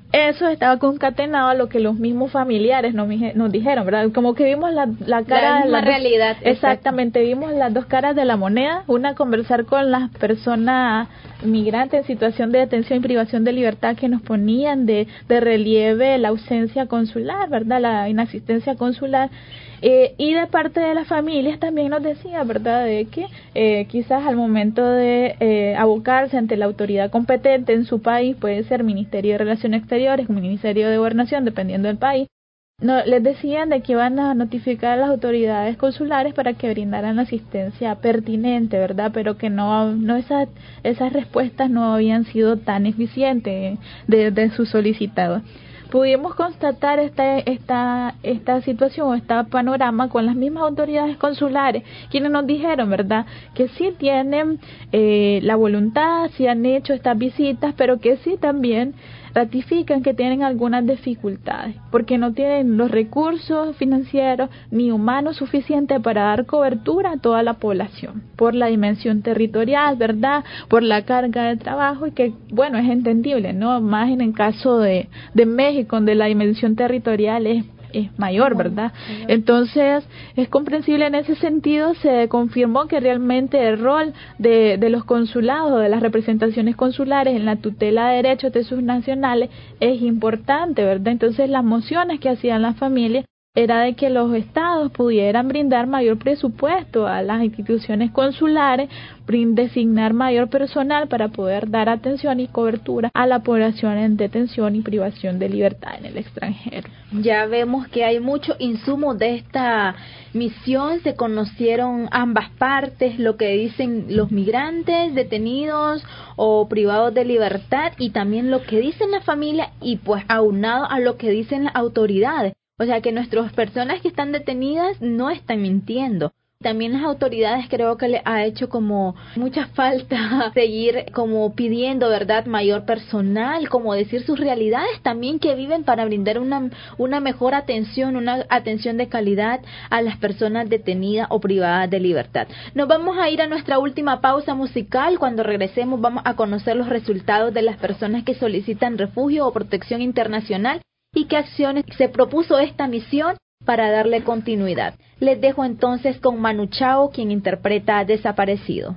eso estaba concatenado a lo que los mismos familiares nos, nos dijeron, ¿verdad? Como que vimos la, la cara la de la realidad. Exactamente, vimos las dos caras de la moneda. Una, conversar con las personas migrantes en situación de detención y privación de libertad que nos ponían de, de relieve la ausencia consular, ¿verdad? La inasistencia consular. Eh, y de parte de las familias también nos decía, ¿verdad?, de que eh, quizás al momento de eh, abocarse ante la autoridad competente en su país, puede ser Ministerio de Relaciones Exteriores, Ministerio de Gobernación, dependiendo del país, no, les decían de que iban a notificar a las autoridades consulares para que brindaran la asistencia pertinente, ¿verdad?, pero que no, no esas, esas respuestas no habían sido tan eficientes de, de su solicitado. Pudimos constatar esta, esta, esta situación o este panorama con las mismas autoridades consulares, quienes nos dijeron, ¿verdad?, que sí tienen eh, la voluntad, sí han hecho estas visitas, pero que sí también ratifican que tienen algunas dificultades, porque no tienen los recursos financieros ni humanos suficientes para dar cobertura a toda la población, por la dimensión territorial, ¿verdad?, por la carga de trabajo, y que, bueno, es entendible, ¿no?, más en el caso de, de México, donde la dimensión territorial es es mayor, ¿verdad? Entonces, es comprensible en ese sentido. Se confirmó que realmente el rol de, de los consulados, de las representaciones consulares en la tutela de derechos de sus nacionales es importante, ¿verdad? Entonces, las mociones que hacían las familias era de que los estados pudieran brindar mayor presupuesto a las instituciones consulares, designar mayor personal para poder dar atención y cobertura a la población en detención y privación de libertad en el extranjero. Ya vemos que hay mucho insumo de esta misión. Se conocieron ambas partes, lo que dicen los migrantes detenidos o privados de libertad, y también lo que dicen la familia, y pues aunado a lo que dicen las autoridades. O sea que nuestras personas que están detenidas no están mintiendo. También las autoridades creo que le ha hecho como mucha falta seguir como pidiendo, ¿verdad?, mayor personal, como decir sus realidades también que viven para brindar una, una mejor atención, una atención de calidad a las personas detenidas o privadas de libertad. Nos vamos a ir a nuestra última pausa musical. Cuando regresemos vamos a conocer los resultados de las personas que solicitan refugio o protección internacional y qué acciones se propuso esta misión para darle continuidad. Les dejo entonces con Manu Chao, quien interpreta Desaparecido.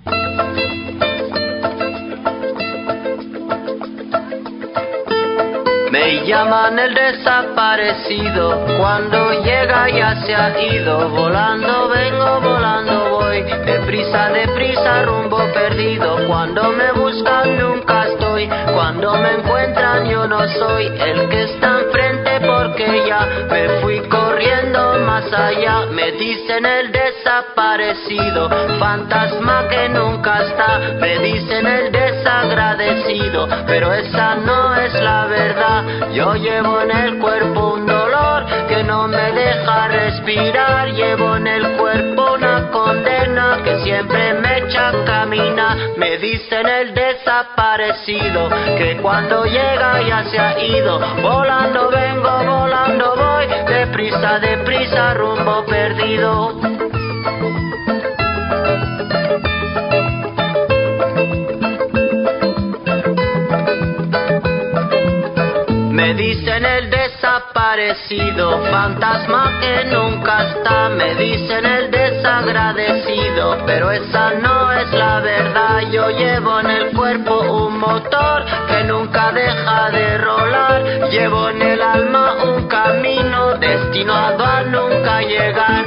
Me llaman el desaparecido, cuando llega ya se ha ido. Volando vengo, volando voy, deprisa, deprisa, rumbo perdido. Cuando me buscan nunca estoy, cuando me encuentran yo no soy el que está enfrente, porque ya me fui corriendo más allá. Me dicen el desaparecido, fantasma que nunca está. Me dicen el desagradecido, pero esa no es la verdad. Yo llevo en el cuerpo un dolor que no me deja respirar. Llevo en el cuerpo una condena que siempre me echa a caminar. Me dicen el desaparecido, que cuando llega ya se ha ido. Volando vengo, volando voy, deprisa, deprisa, rumbo perdido. Me dicen el desaparecido, fantasma que nunca está. Me dicen el desagradecido, pero esa no es la verdad. Yo llevo en el cuerpo un motor que nunca deja de rolar. Llevo en el alma un camino destinado a nunca llegar.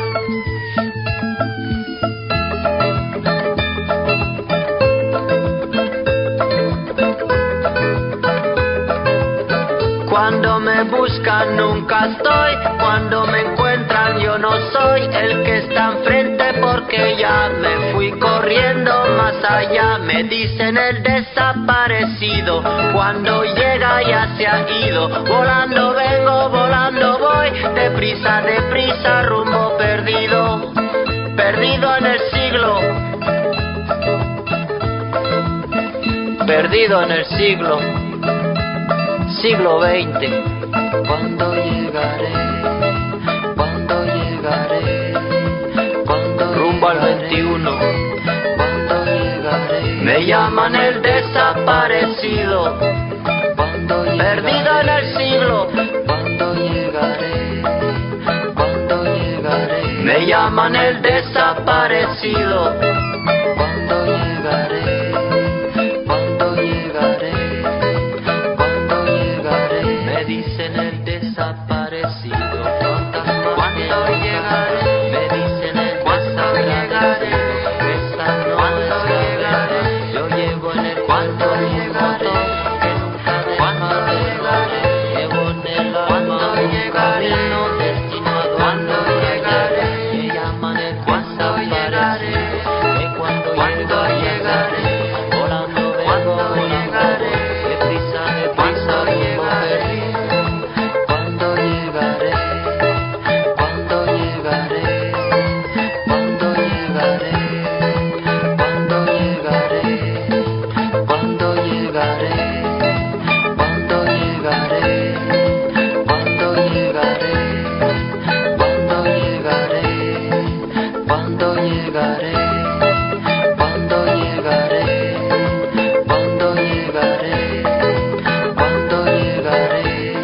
Cuando me buscan nunca estoy, cuando me encuentran yo no soy el que está enfrente, porque ya me fui corriendo más allá. Me dicen el desaparecido, cuando llega ya se ha ido. Volando vengo, volando voy, deprisa, deprisa, rumbo perdido. Perdido en el siglo, perdido en el siglo siglo veinte. Cuando llegaré, cuando llegaré, cuando rumbo al veintiuno. Cuando llegaré, me llaman el desaparecido. Cuando llegaré, perdido vuelta en el siglo. ¿Cuándo llegaré? ¿Cuándo llegaré? Me llaman el desaparecido. ¿Cuándo llegaré? ¿Cuándo llegaré? ¿Cuándo llegaré? Me dicen el desaparecido. ¿Cuándo llegaré? Me dicen el desaparecido. Esa no ¿cuándo llegaré? Yo llevo en el ¿cuándo llegaré? Que nunca deja de llegaré. Llevo en el alma un camino destino a ¿cuándo llegaré? Me llaman el ¿cuándo llegaré? Que cuando ¿cuándo llegaré? Volando vengo, llegaré. Deprisa, deprisa, llegaré. ¿Cuándo llegaré? ¿Cuándo llegaré? ¿Cuándo llegaré? ¿Cuándo llegaré? ¿Cuándo llegaré? ¿Cuándo llegaré? ¿Cuándo llegaré? ¿Cuándo llegaré? ¿Cuándo llegaré? ¿Cuándo llegaré? ¿Cuándo llegaré? ¿Cuándo llegaré?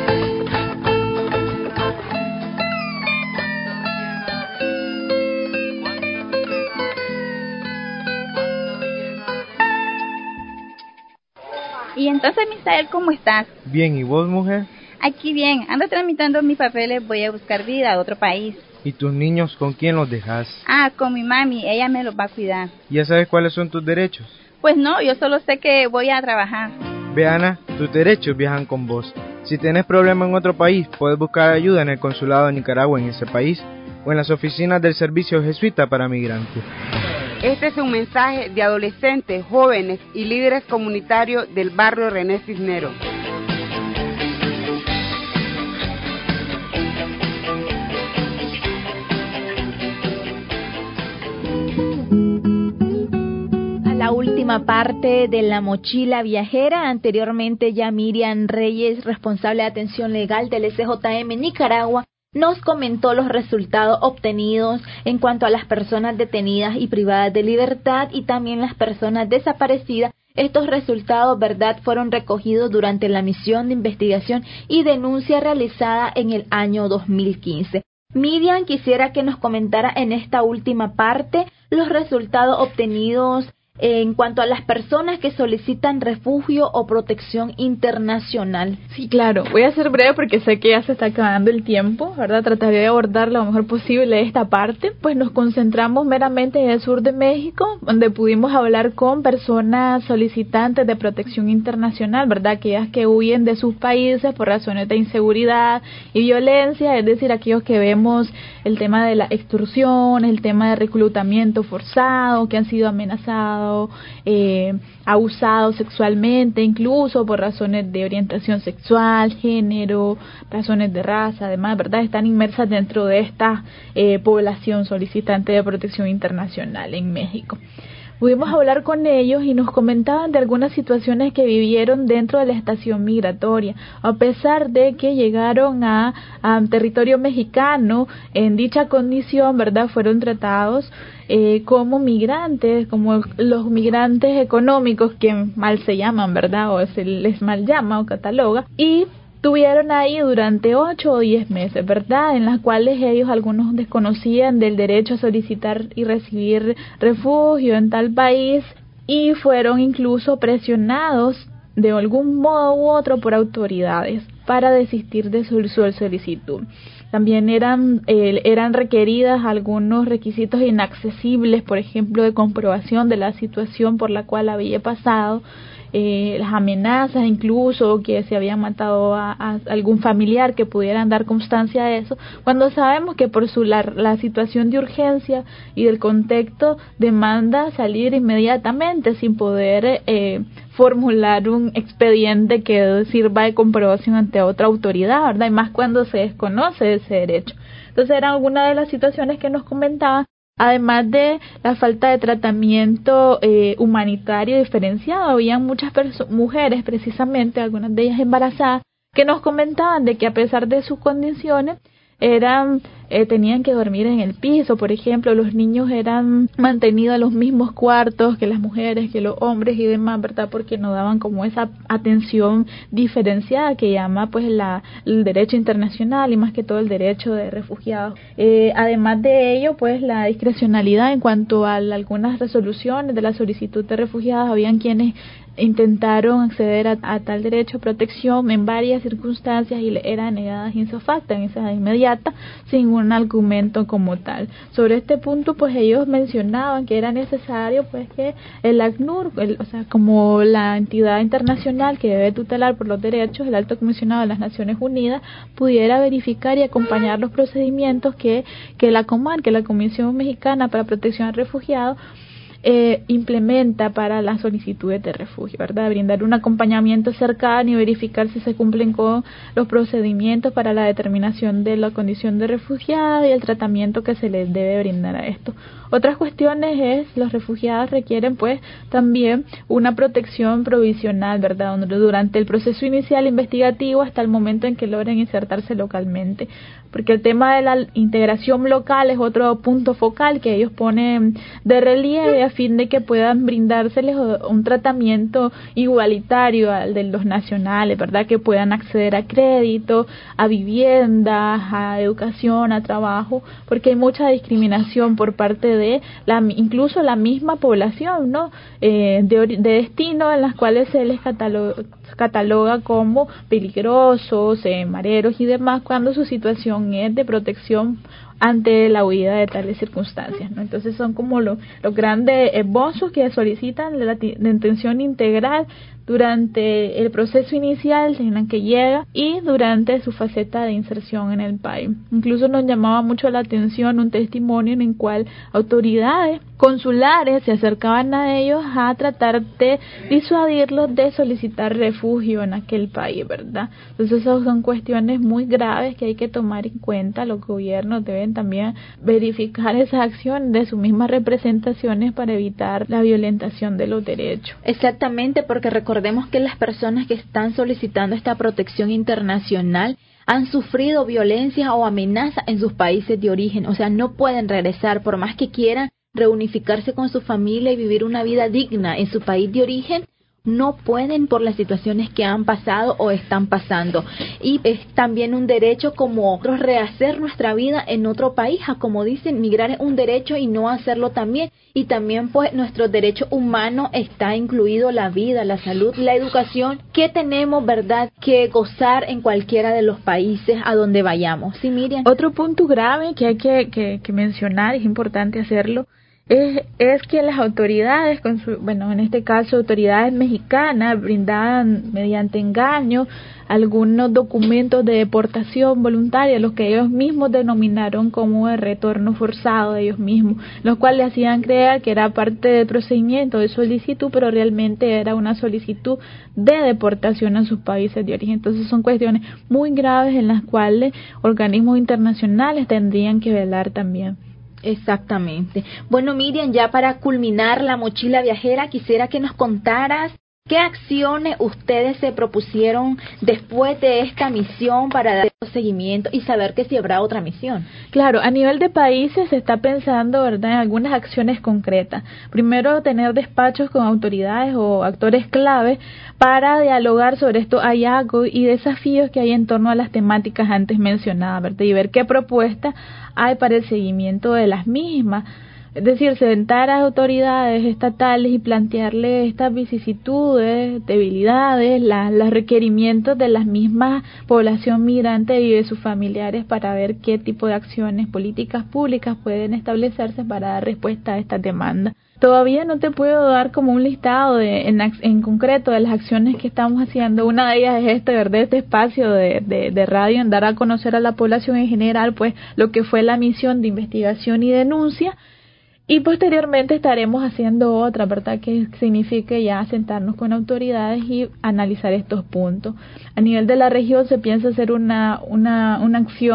Y entonces, Misael, ¿cómo estás? Bien, ¿y vos, mujer? Aquí bien, ando tramitando mis papeles, voy a buscar vida a otro país. ¿Y tus niños con quién los dejas? Ah, con mi mami, ella me los va a cuidar. ¿Ya sabes cuáles son tus derechos? Pues no, yo solo sé que voy a trabajar. Ve, Ana, tus derechos viajan con vos. Si tenés problema en otro país, puedes buscar ayuda en el consulado de Nicaragua en ese país o en las oficinas del Servicio Jesuita para Migrantes. Este es un mensaje de adolescentes, jóvenes y líderes comunitarios del barrio René Cisneros. La última parte de La Mochila Viajera. Anteriormente ya Miriam Reyes, responsable de atención legal del S J M Nicaragua, nos comentó los resultados obtenidos en cuanto a las personas detenidas y privadas de libertad y también las personas desaparecidas. Estos resultados, verdad, fueron recogidos durante la misión de investigación y denuncia realizada en el año dos mil quince. Miriam, quisiera que nos comentara en esta última parte los resultados obtenidos en cuanto a las personas que solicitan refugio o protección internacional. Sí, claro. Voy a ser breve porque sé que ya se está acabando el tiempo, ¿verdad? Trataré de abordar lo mejor posible esta parte. Pues nos concentramos meramente en el sur de México, donde pudimos hablar con personas solicitantes de protección internacional, ¿verdad? Aquellas que huyen de sus países por razones de inseguridad y violencia, es decir, aquellos que vemos el tema de la extorsión, el tema de reclutamiento forzado, que han sido amenazados, Eh, abusados sexualmente, incluso por razones de orientación sexual, género, razones de raza, además, ¿verdad? Están inmersas dentro de esta eh, población solicitante de protección internacional en México. Pudimos hablar con ellos y nos comentaban de algunas situaciones que vivieron dentro de la estación migratoria, a pesar de que llegaron a, a territorio mexicano en dicha condición, ¿verdad? Fueron tratados eh, como migrantes, como los migrantes económicos que mal se llaman, ¿verdad? O se les mal llama o cataloga, y estuvieron ahí durante ocho o diez meses, ¿verdad? En las cuales ellos, algunos desconocían del derecho a solicitar y recibir refugio en tal país y fueron incluso presionados de algún modo u otro por autoridades para desistir de su, su solicitud. También eran, eh, eran requeridas algunos requisitos inaccesibles, por ejemplo, de comprobación de la situación por la cual había pasado, Eh, las amenazas, incluso que se había matado a, a algún familiar, que pudieran dar constancia de eso, cuando sabemos que por su la, la situación de urgencia y del contexto demanda salir inmediatamente sin poder eh, formular un expediente que sirva de comprobación ante otra autoridad, ¿verdad? Y más cuando se desconoce ese derecho. Entonces eran algunas de las situaciones que nos comentaban, además de la falta de tratamiento eh, humanitario diferenciado. Habían muchas perso- mujeres, precisamente, algunas de ellas embarazadas, que nos comentaban de que a pesar de sus condiciones, eran eh, tenían que dormir en el piso, por ejemplo, los niños eran mantenidos en los mismos cuartos que las mujeres, que los hombres y demás, ¿verdad? Porque no daban como esa atención diferenciada que llama pues la, el derecho internacional y más que todo el derecho de refugiados. Eh, además de ello, pues la discrecionalidad en cuanto a algunas resoluciones de la solicitud de refugiados, habían quienes intentaron acceder a, a tal derecho a protección en varias circunstancias y le era negada ipso facto, en esa inmediata, sin un argumento como tal. Sobre este punto, pues ellos mencionaban que era necesario pues que el ACNUR, el, o sea, como la entidad internacional que debe tutelar por los derechos, el Alto Comisionado de las Naciones Unidas, pudiera verificar y acompañar los procedimientos que, que la COMAR, que la Comisión Mexicana para Protección a Refugiados, Eh, implementa para las solicitudes de refugio, ¿verdad? Brindar un acompañamiento cercano y verificar si se cumplen con los procedimientos para la determinación de la condición de refugiado y el tratamiento que se les debe brindar a esto. Otras cuestiones es, los refugiados requieren pues también una protección provisional, ¿verdad? Durante el proceso inicial investigativo hasta el momento en que logren insertarse localmente, porque el tema de la integración local es otro punto focal que ellos ponen de relieve a fin de que puedan brindárseles un tratamiento igualitario al de los nacionales, ¿verdad? Que puedan acceder a crédito, a vivienda, a educación, a trabajo, porque hay mucha discriminación por parte de la, incluso la misma población, ¿no? Eh, de, de destino en las cuales se les cataloga, cataloga como peligrosos, eh, mareros y demás, cuando su situación es de protección ante la huida de tales circunstancias, ¿no? Entonces son como los, los grandes esbozos que solicitan la, la intención integral durante el proceso inicial en el que llega y durante su faceta de inserción en el país. Incluso nos llamaba mucho la atención un testimonio en el cual autoridades consulares se acercaban a ellos a tratar de disuadirlos de solicitar refugio en aquel país, ¿verdad? Entonces esas son cuestiones muy graves que hay que tomar en cuenta. Los gobiernos deben también verificar esas acciones de sus mismas representaciones para evitar la violentación de los derechos. Exactamente, porque recordemos que las personas que están solicitando esta protección internacional han sufrido violencia o amenaza en sus países de origen, o sea, no pueden regresar por más que quieran reunificarse con su familia y vivir una vida digna en su país de origen. No pueden por las situaciones que han pasado o están pasando. Y es también un derecho como otros rehacer nuestra vida en otro país. Como dicen, migrar es un derecho y no hacerlo también. Y también pues nuestro derecho humano está incluido la vida, la salud, la educación que tenemos, ¿verdad?, que gozar en cualquiera de los países a donde vayamos. Sí, Miriam. Otro punto grave que hay que, que, que mencionar, es importante hacerlo, Es, es que las autoridades, con su, bueno, en este caso autoridades mexicanas, brindaban mediante engaño algunos documentos de deportación voluntaria, los que ellos mismos denominaron como el retorno forzado de ellos mismos, los cuales hacían creer que era parte del procedimiento de solicitud, pero realmente era una solicitud de deportación a sus países de origen. Entonces son cuestiones muy graves en las cuales organismos internacionales tendrían que velar también. Exactamente. Bueno, Miriam, ya para culminar la mochila viajera, quisiera que nos contaras qué acciones ustedes se propusieron después de esta misión para dar seguimiento y saber que si habrá otra misión. Claro, a nivel de países se está pensando, ¿verdad?, en algunas acciones concretas. Primero, tener despachos con autoridades o actores clave para dialogar sobre estos hallazgos y desafíos que hay en torno a las temáticas antes mencionadas, ¿verdad?, y ver qué propuestas hay para el seguimiento de las mismas. Es decir, sentar a autoridades estatales y plantearles estas vicisitudes, debilidades, la, los requerimientos de la misma población migrante y de sus familiares para ver qué tipo de acciones políticas públicas pueden establecerse para dar respuesta a estas demandas. Todavía no te puedo dar como un listado de, en, en concreto de las acciones que estamos haciendo. Una de ellas es este, ¿verdad?, este espacio de, de, de radio, en dar a conocer a la población en general pues lo que fue la misión de investigación y denuncia. Y posteriormente estaremos haciendo otra, ¿verdad?, que signifique ya sentarnos con autoridades y analizar estos puntos. A nivel de la región se piensa hacer una, una, una acción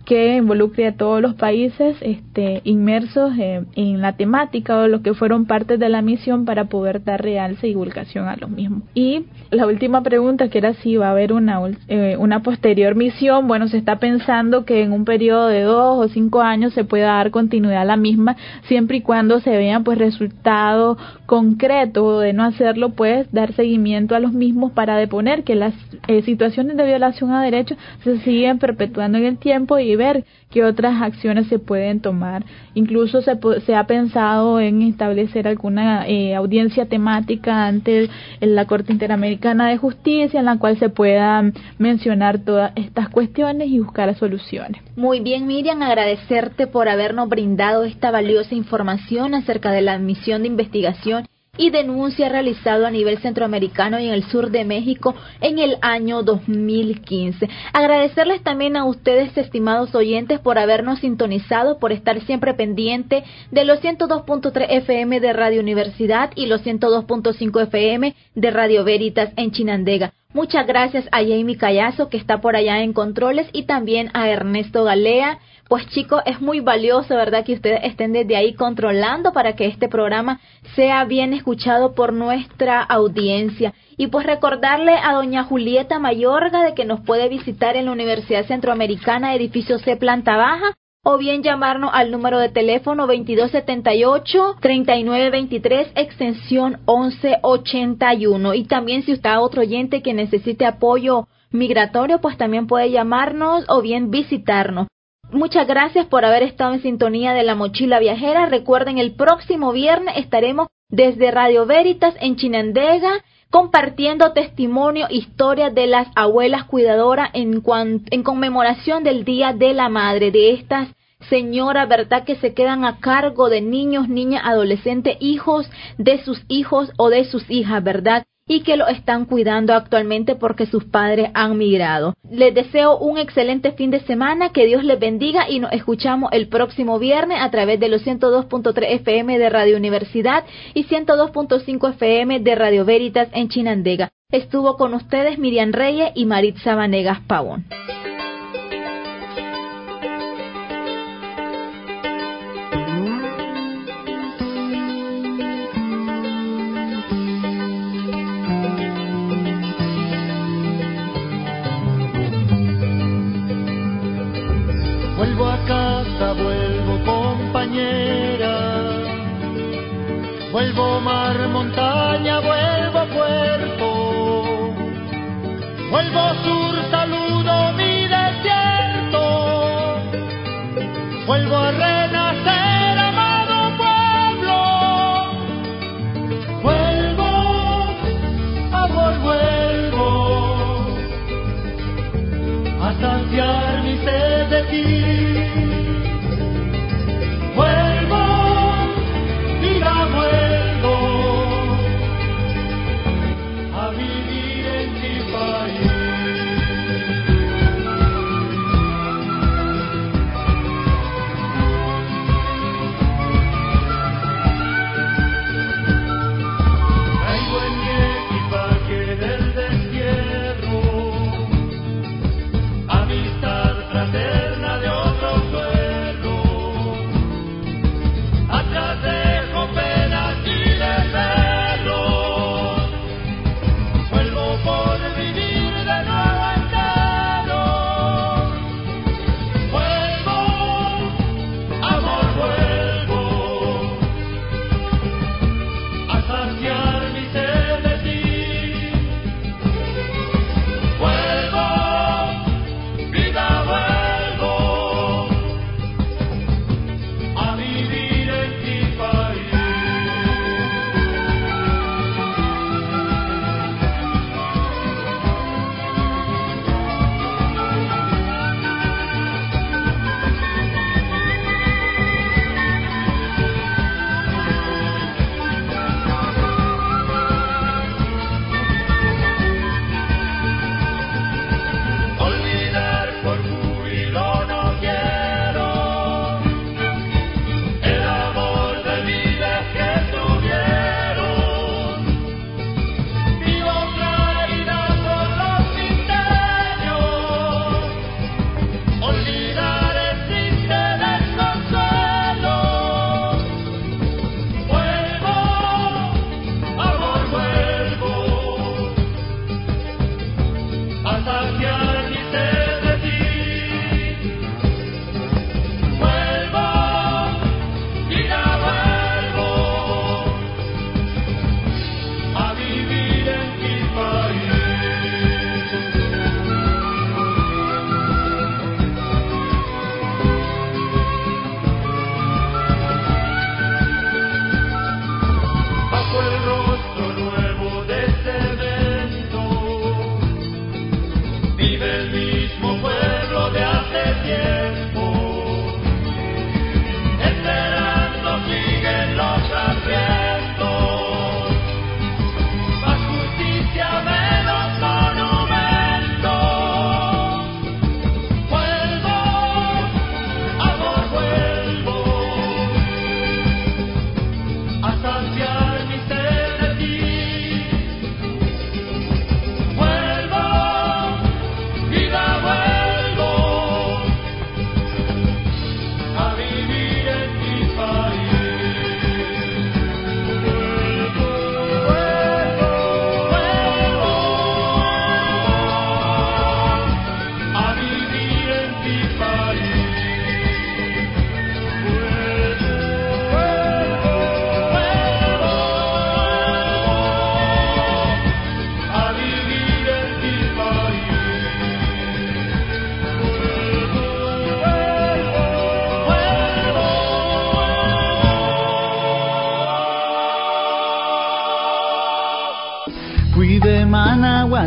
que involucre a todos los países este, inmersos eh, en la temática o los que fueron parte de la misión para poder dar realce y divulgación a los mismos. Y la última pregunta, que era si va a haber una, eh, una posterior misión. Bueno, se está pensando que en un periodo de dos o cinco años se pueda dar continuidad a la misma, siempre y cuando se vean pues resultados concretos. De no hacerlo, pues dar seguimiento a los mismos para deponer que las eh, situaciones de violación a derechos se siguen perpetuando en el tiempo y ver qué otras acciones se pueden tomar. Incluso se, se ha pensado en establecer alguna eh, audiencia temática ante el, la Corte Interamericana de Justicia, en la cual se puedan mencionar todas estas cuestiones y buscar soluciones. Muy bien, Miriam, agradecerte por habernos brindado esta valiosa información acerca de la misión de investigación y denuncia realizado a nivel centroamericano y en el sur de México en el año dos mil quince. Agradecerles también a ustedes, estimados oyentes, por habernos sintonizado, por estar siempre pendiente de los ciento dos punto tres F M de Radio Universidad y los ciento dos punto cinco F M de Radio Veritas en Chinandega. Muchas gracias a Jamie Callazo, que está por allá en controles, y también a Ernesto Galea. Pues chicos, es muy valioso, ¿verdad?, que ustedes estén desde ahí controlando para que este programa sea bien escuchado por nuestra audiencia. Y pues recordarle a doña Julieta Mayorga de que nos puede visitar en la Universidad Centroamericana, edificio C, planta baja, o bien llamarnos al número de teléfono veintidós setenta y ocho, treinta y nueve veintitrés, extensión once ochenta y uno. Y también, si usted es otro oyente que necesite apoyo migratorio, pues también puede llamarnos o bien visitarnos. Muchas gracias por haber estado en sintonía de La Mochila Viajera. Recuerden, el próximo viernes estaremos desde Radio Veritas en Chinandega compartiendo testimonio, historias de las abuelas cuidadoras en, cuan, en conmemoración del Día de la Madre, de estas señoras, ¿verdad?, que se quedan a cargo de niños, niñas, adolescentes, hijos de sus hijos o de sus hijas, ¿verdad?, y que lo están cuidando actualmente porque sus padres han migrado. Les deseo un excelente fin de semana, que Dios les bendiga, y nos escuchamos el próximo viernes a través de los ciento dos punto tres F M de Radio Universidad y ciento dos punto cinco F M de Radio Veritas en Chinandega. Estuvo con ustedes Miriam Reyes y Maritza Vanegas Pavón. Vuelvo a casa, vuelvo compañera, vuelvo mar, montaña, vuelvo puerto, vuelvo sur, saludo mi desierto, vuelvo a renacer, amado pueblo, vuelvo, amor, vuelvo a saciar mi sed de ti. Amistad fraterna de otros.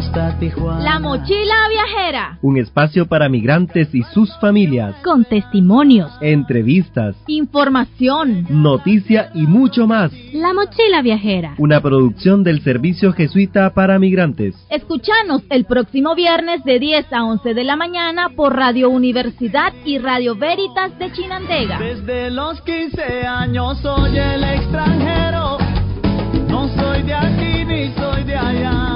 hasta Tijuana. La Mochila Viajera. Un espacio para migrantes y sus familias. Con testimonios, Entrevistas, información, noticia y mucho más. La Mochila Viajera. Una producción del Servicio Jesuita para Migrantes. Escúchanos el próximo viernes de diez a once de la mañana por Radio Universidad y Radio Veritas de Chinandega. Desde los quince años soy el extranjero, no soy de aquí ni soy de allá.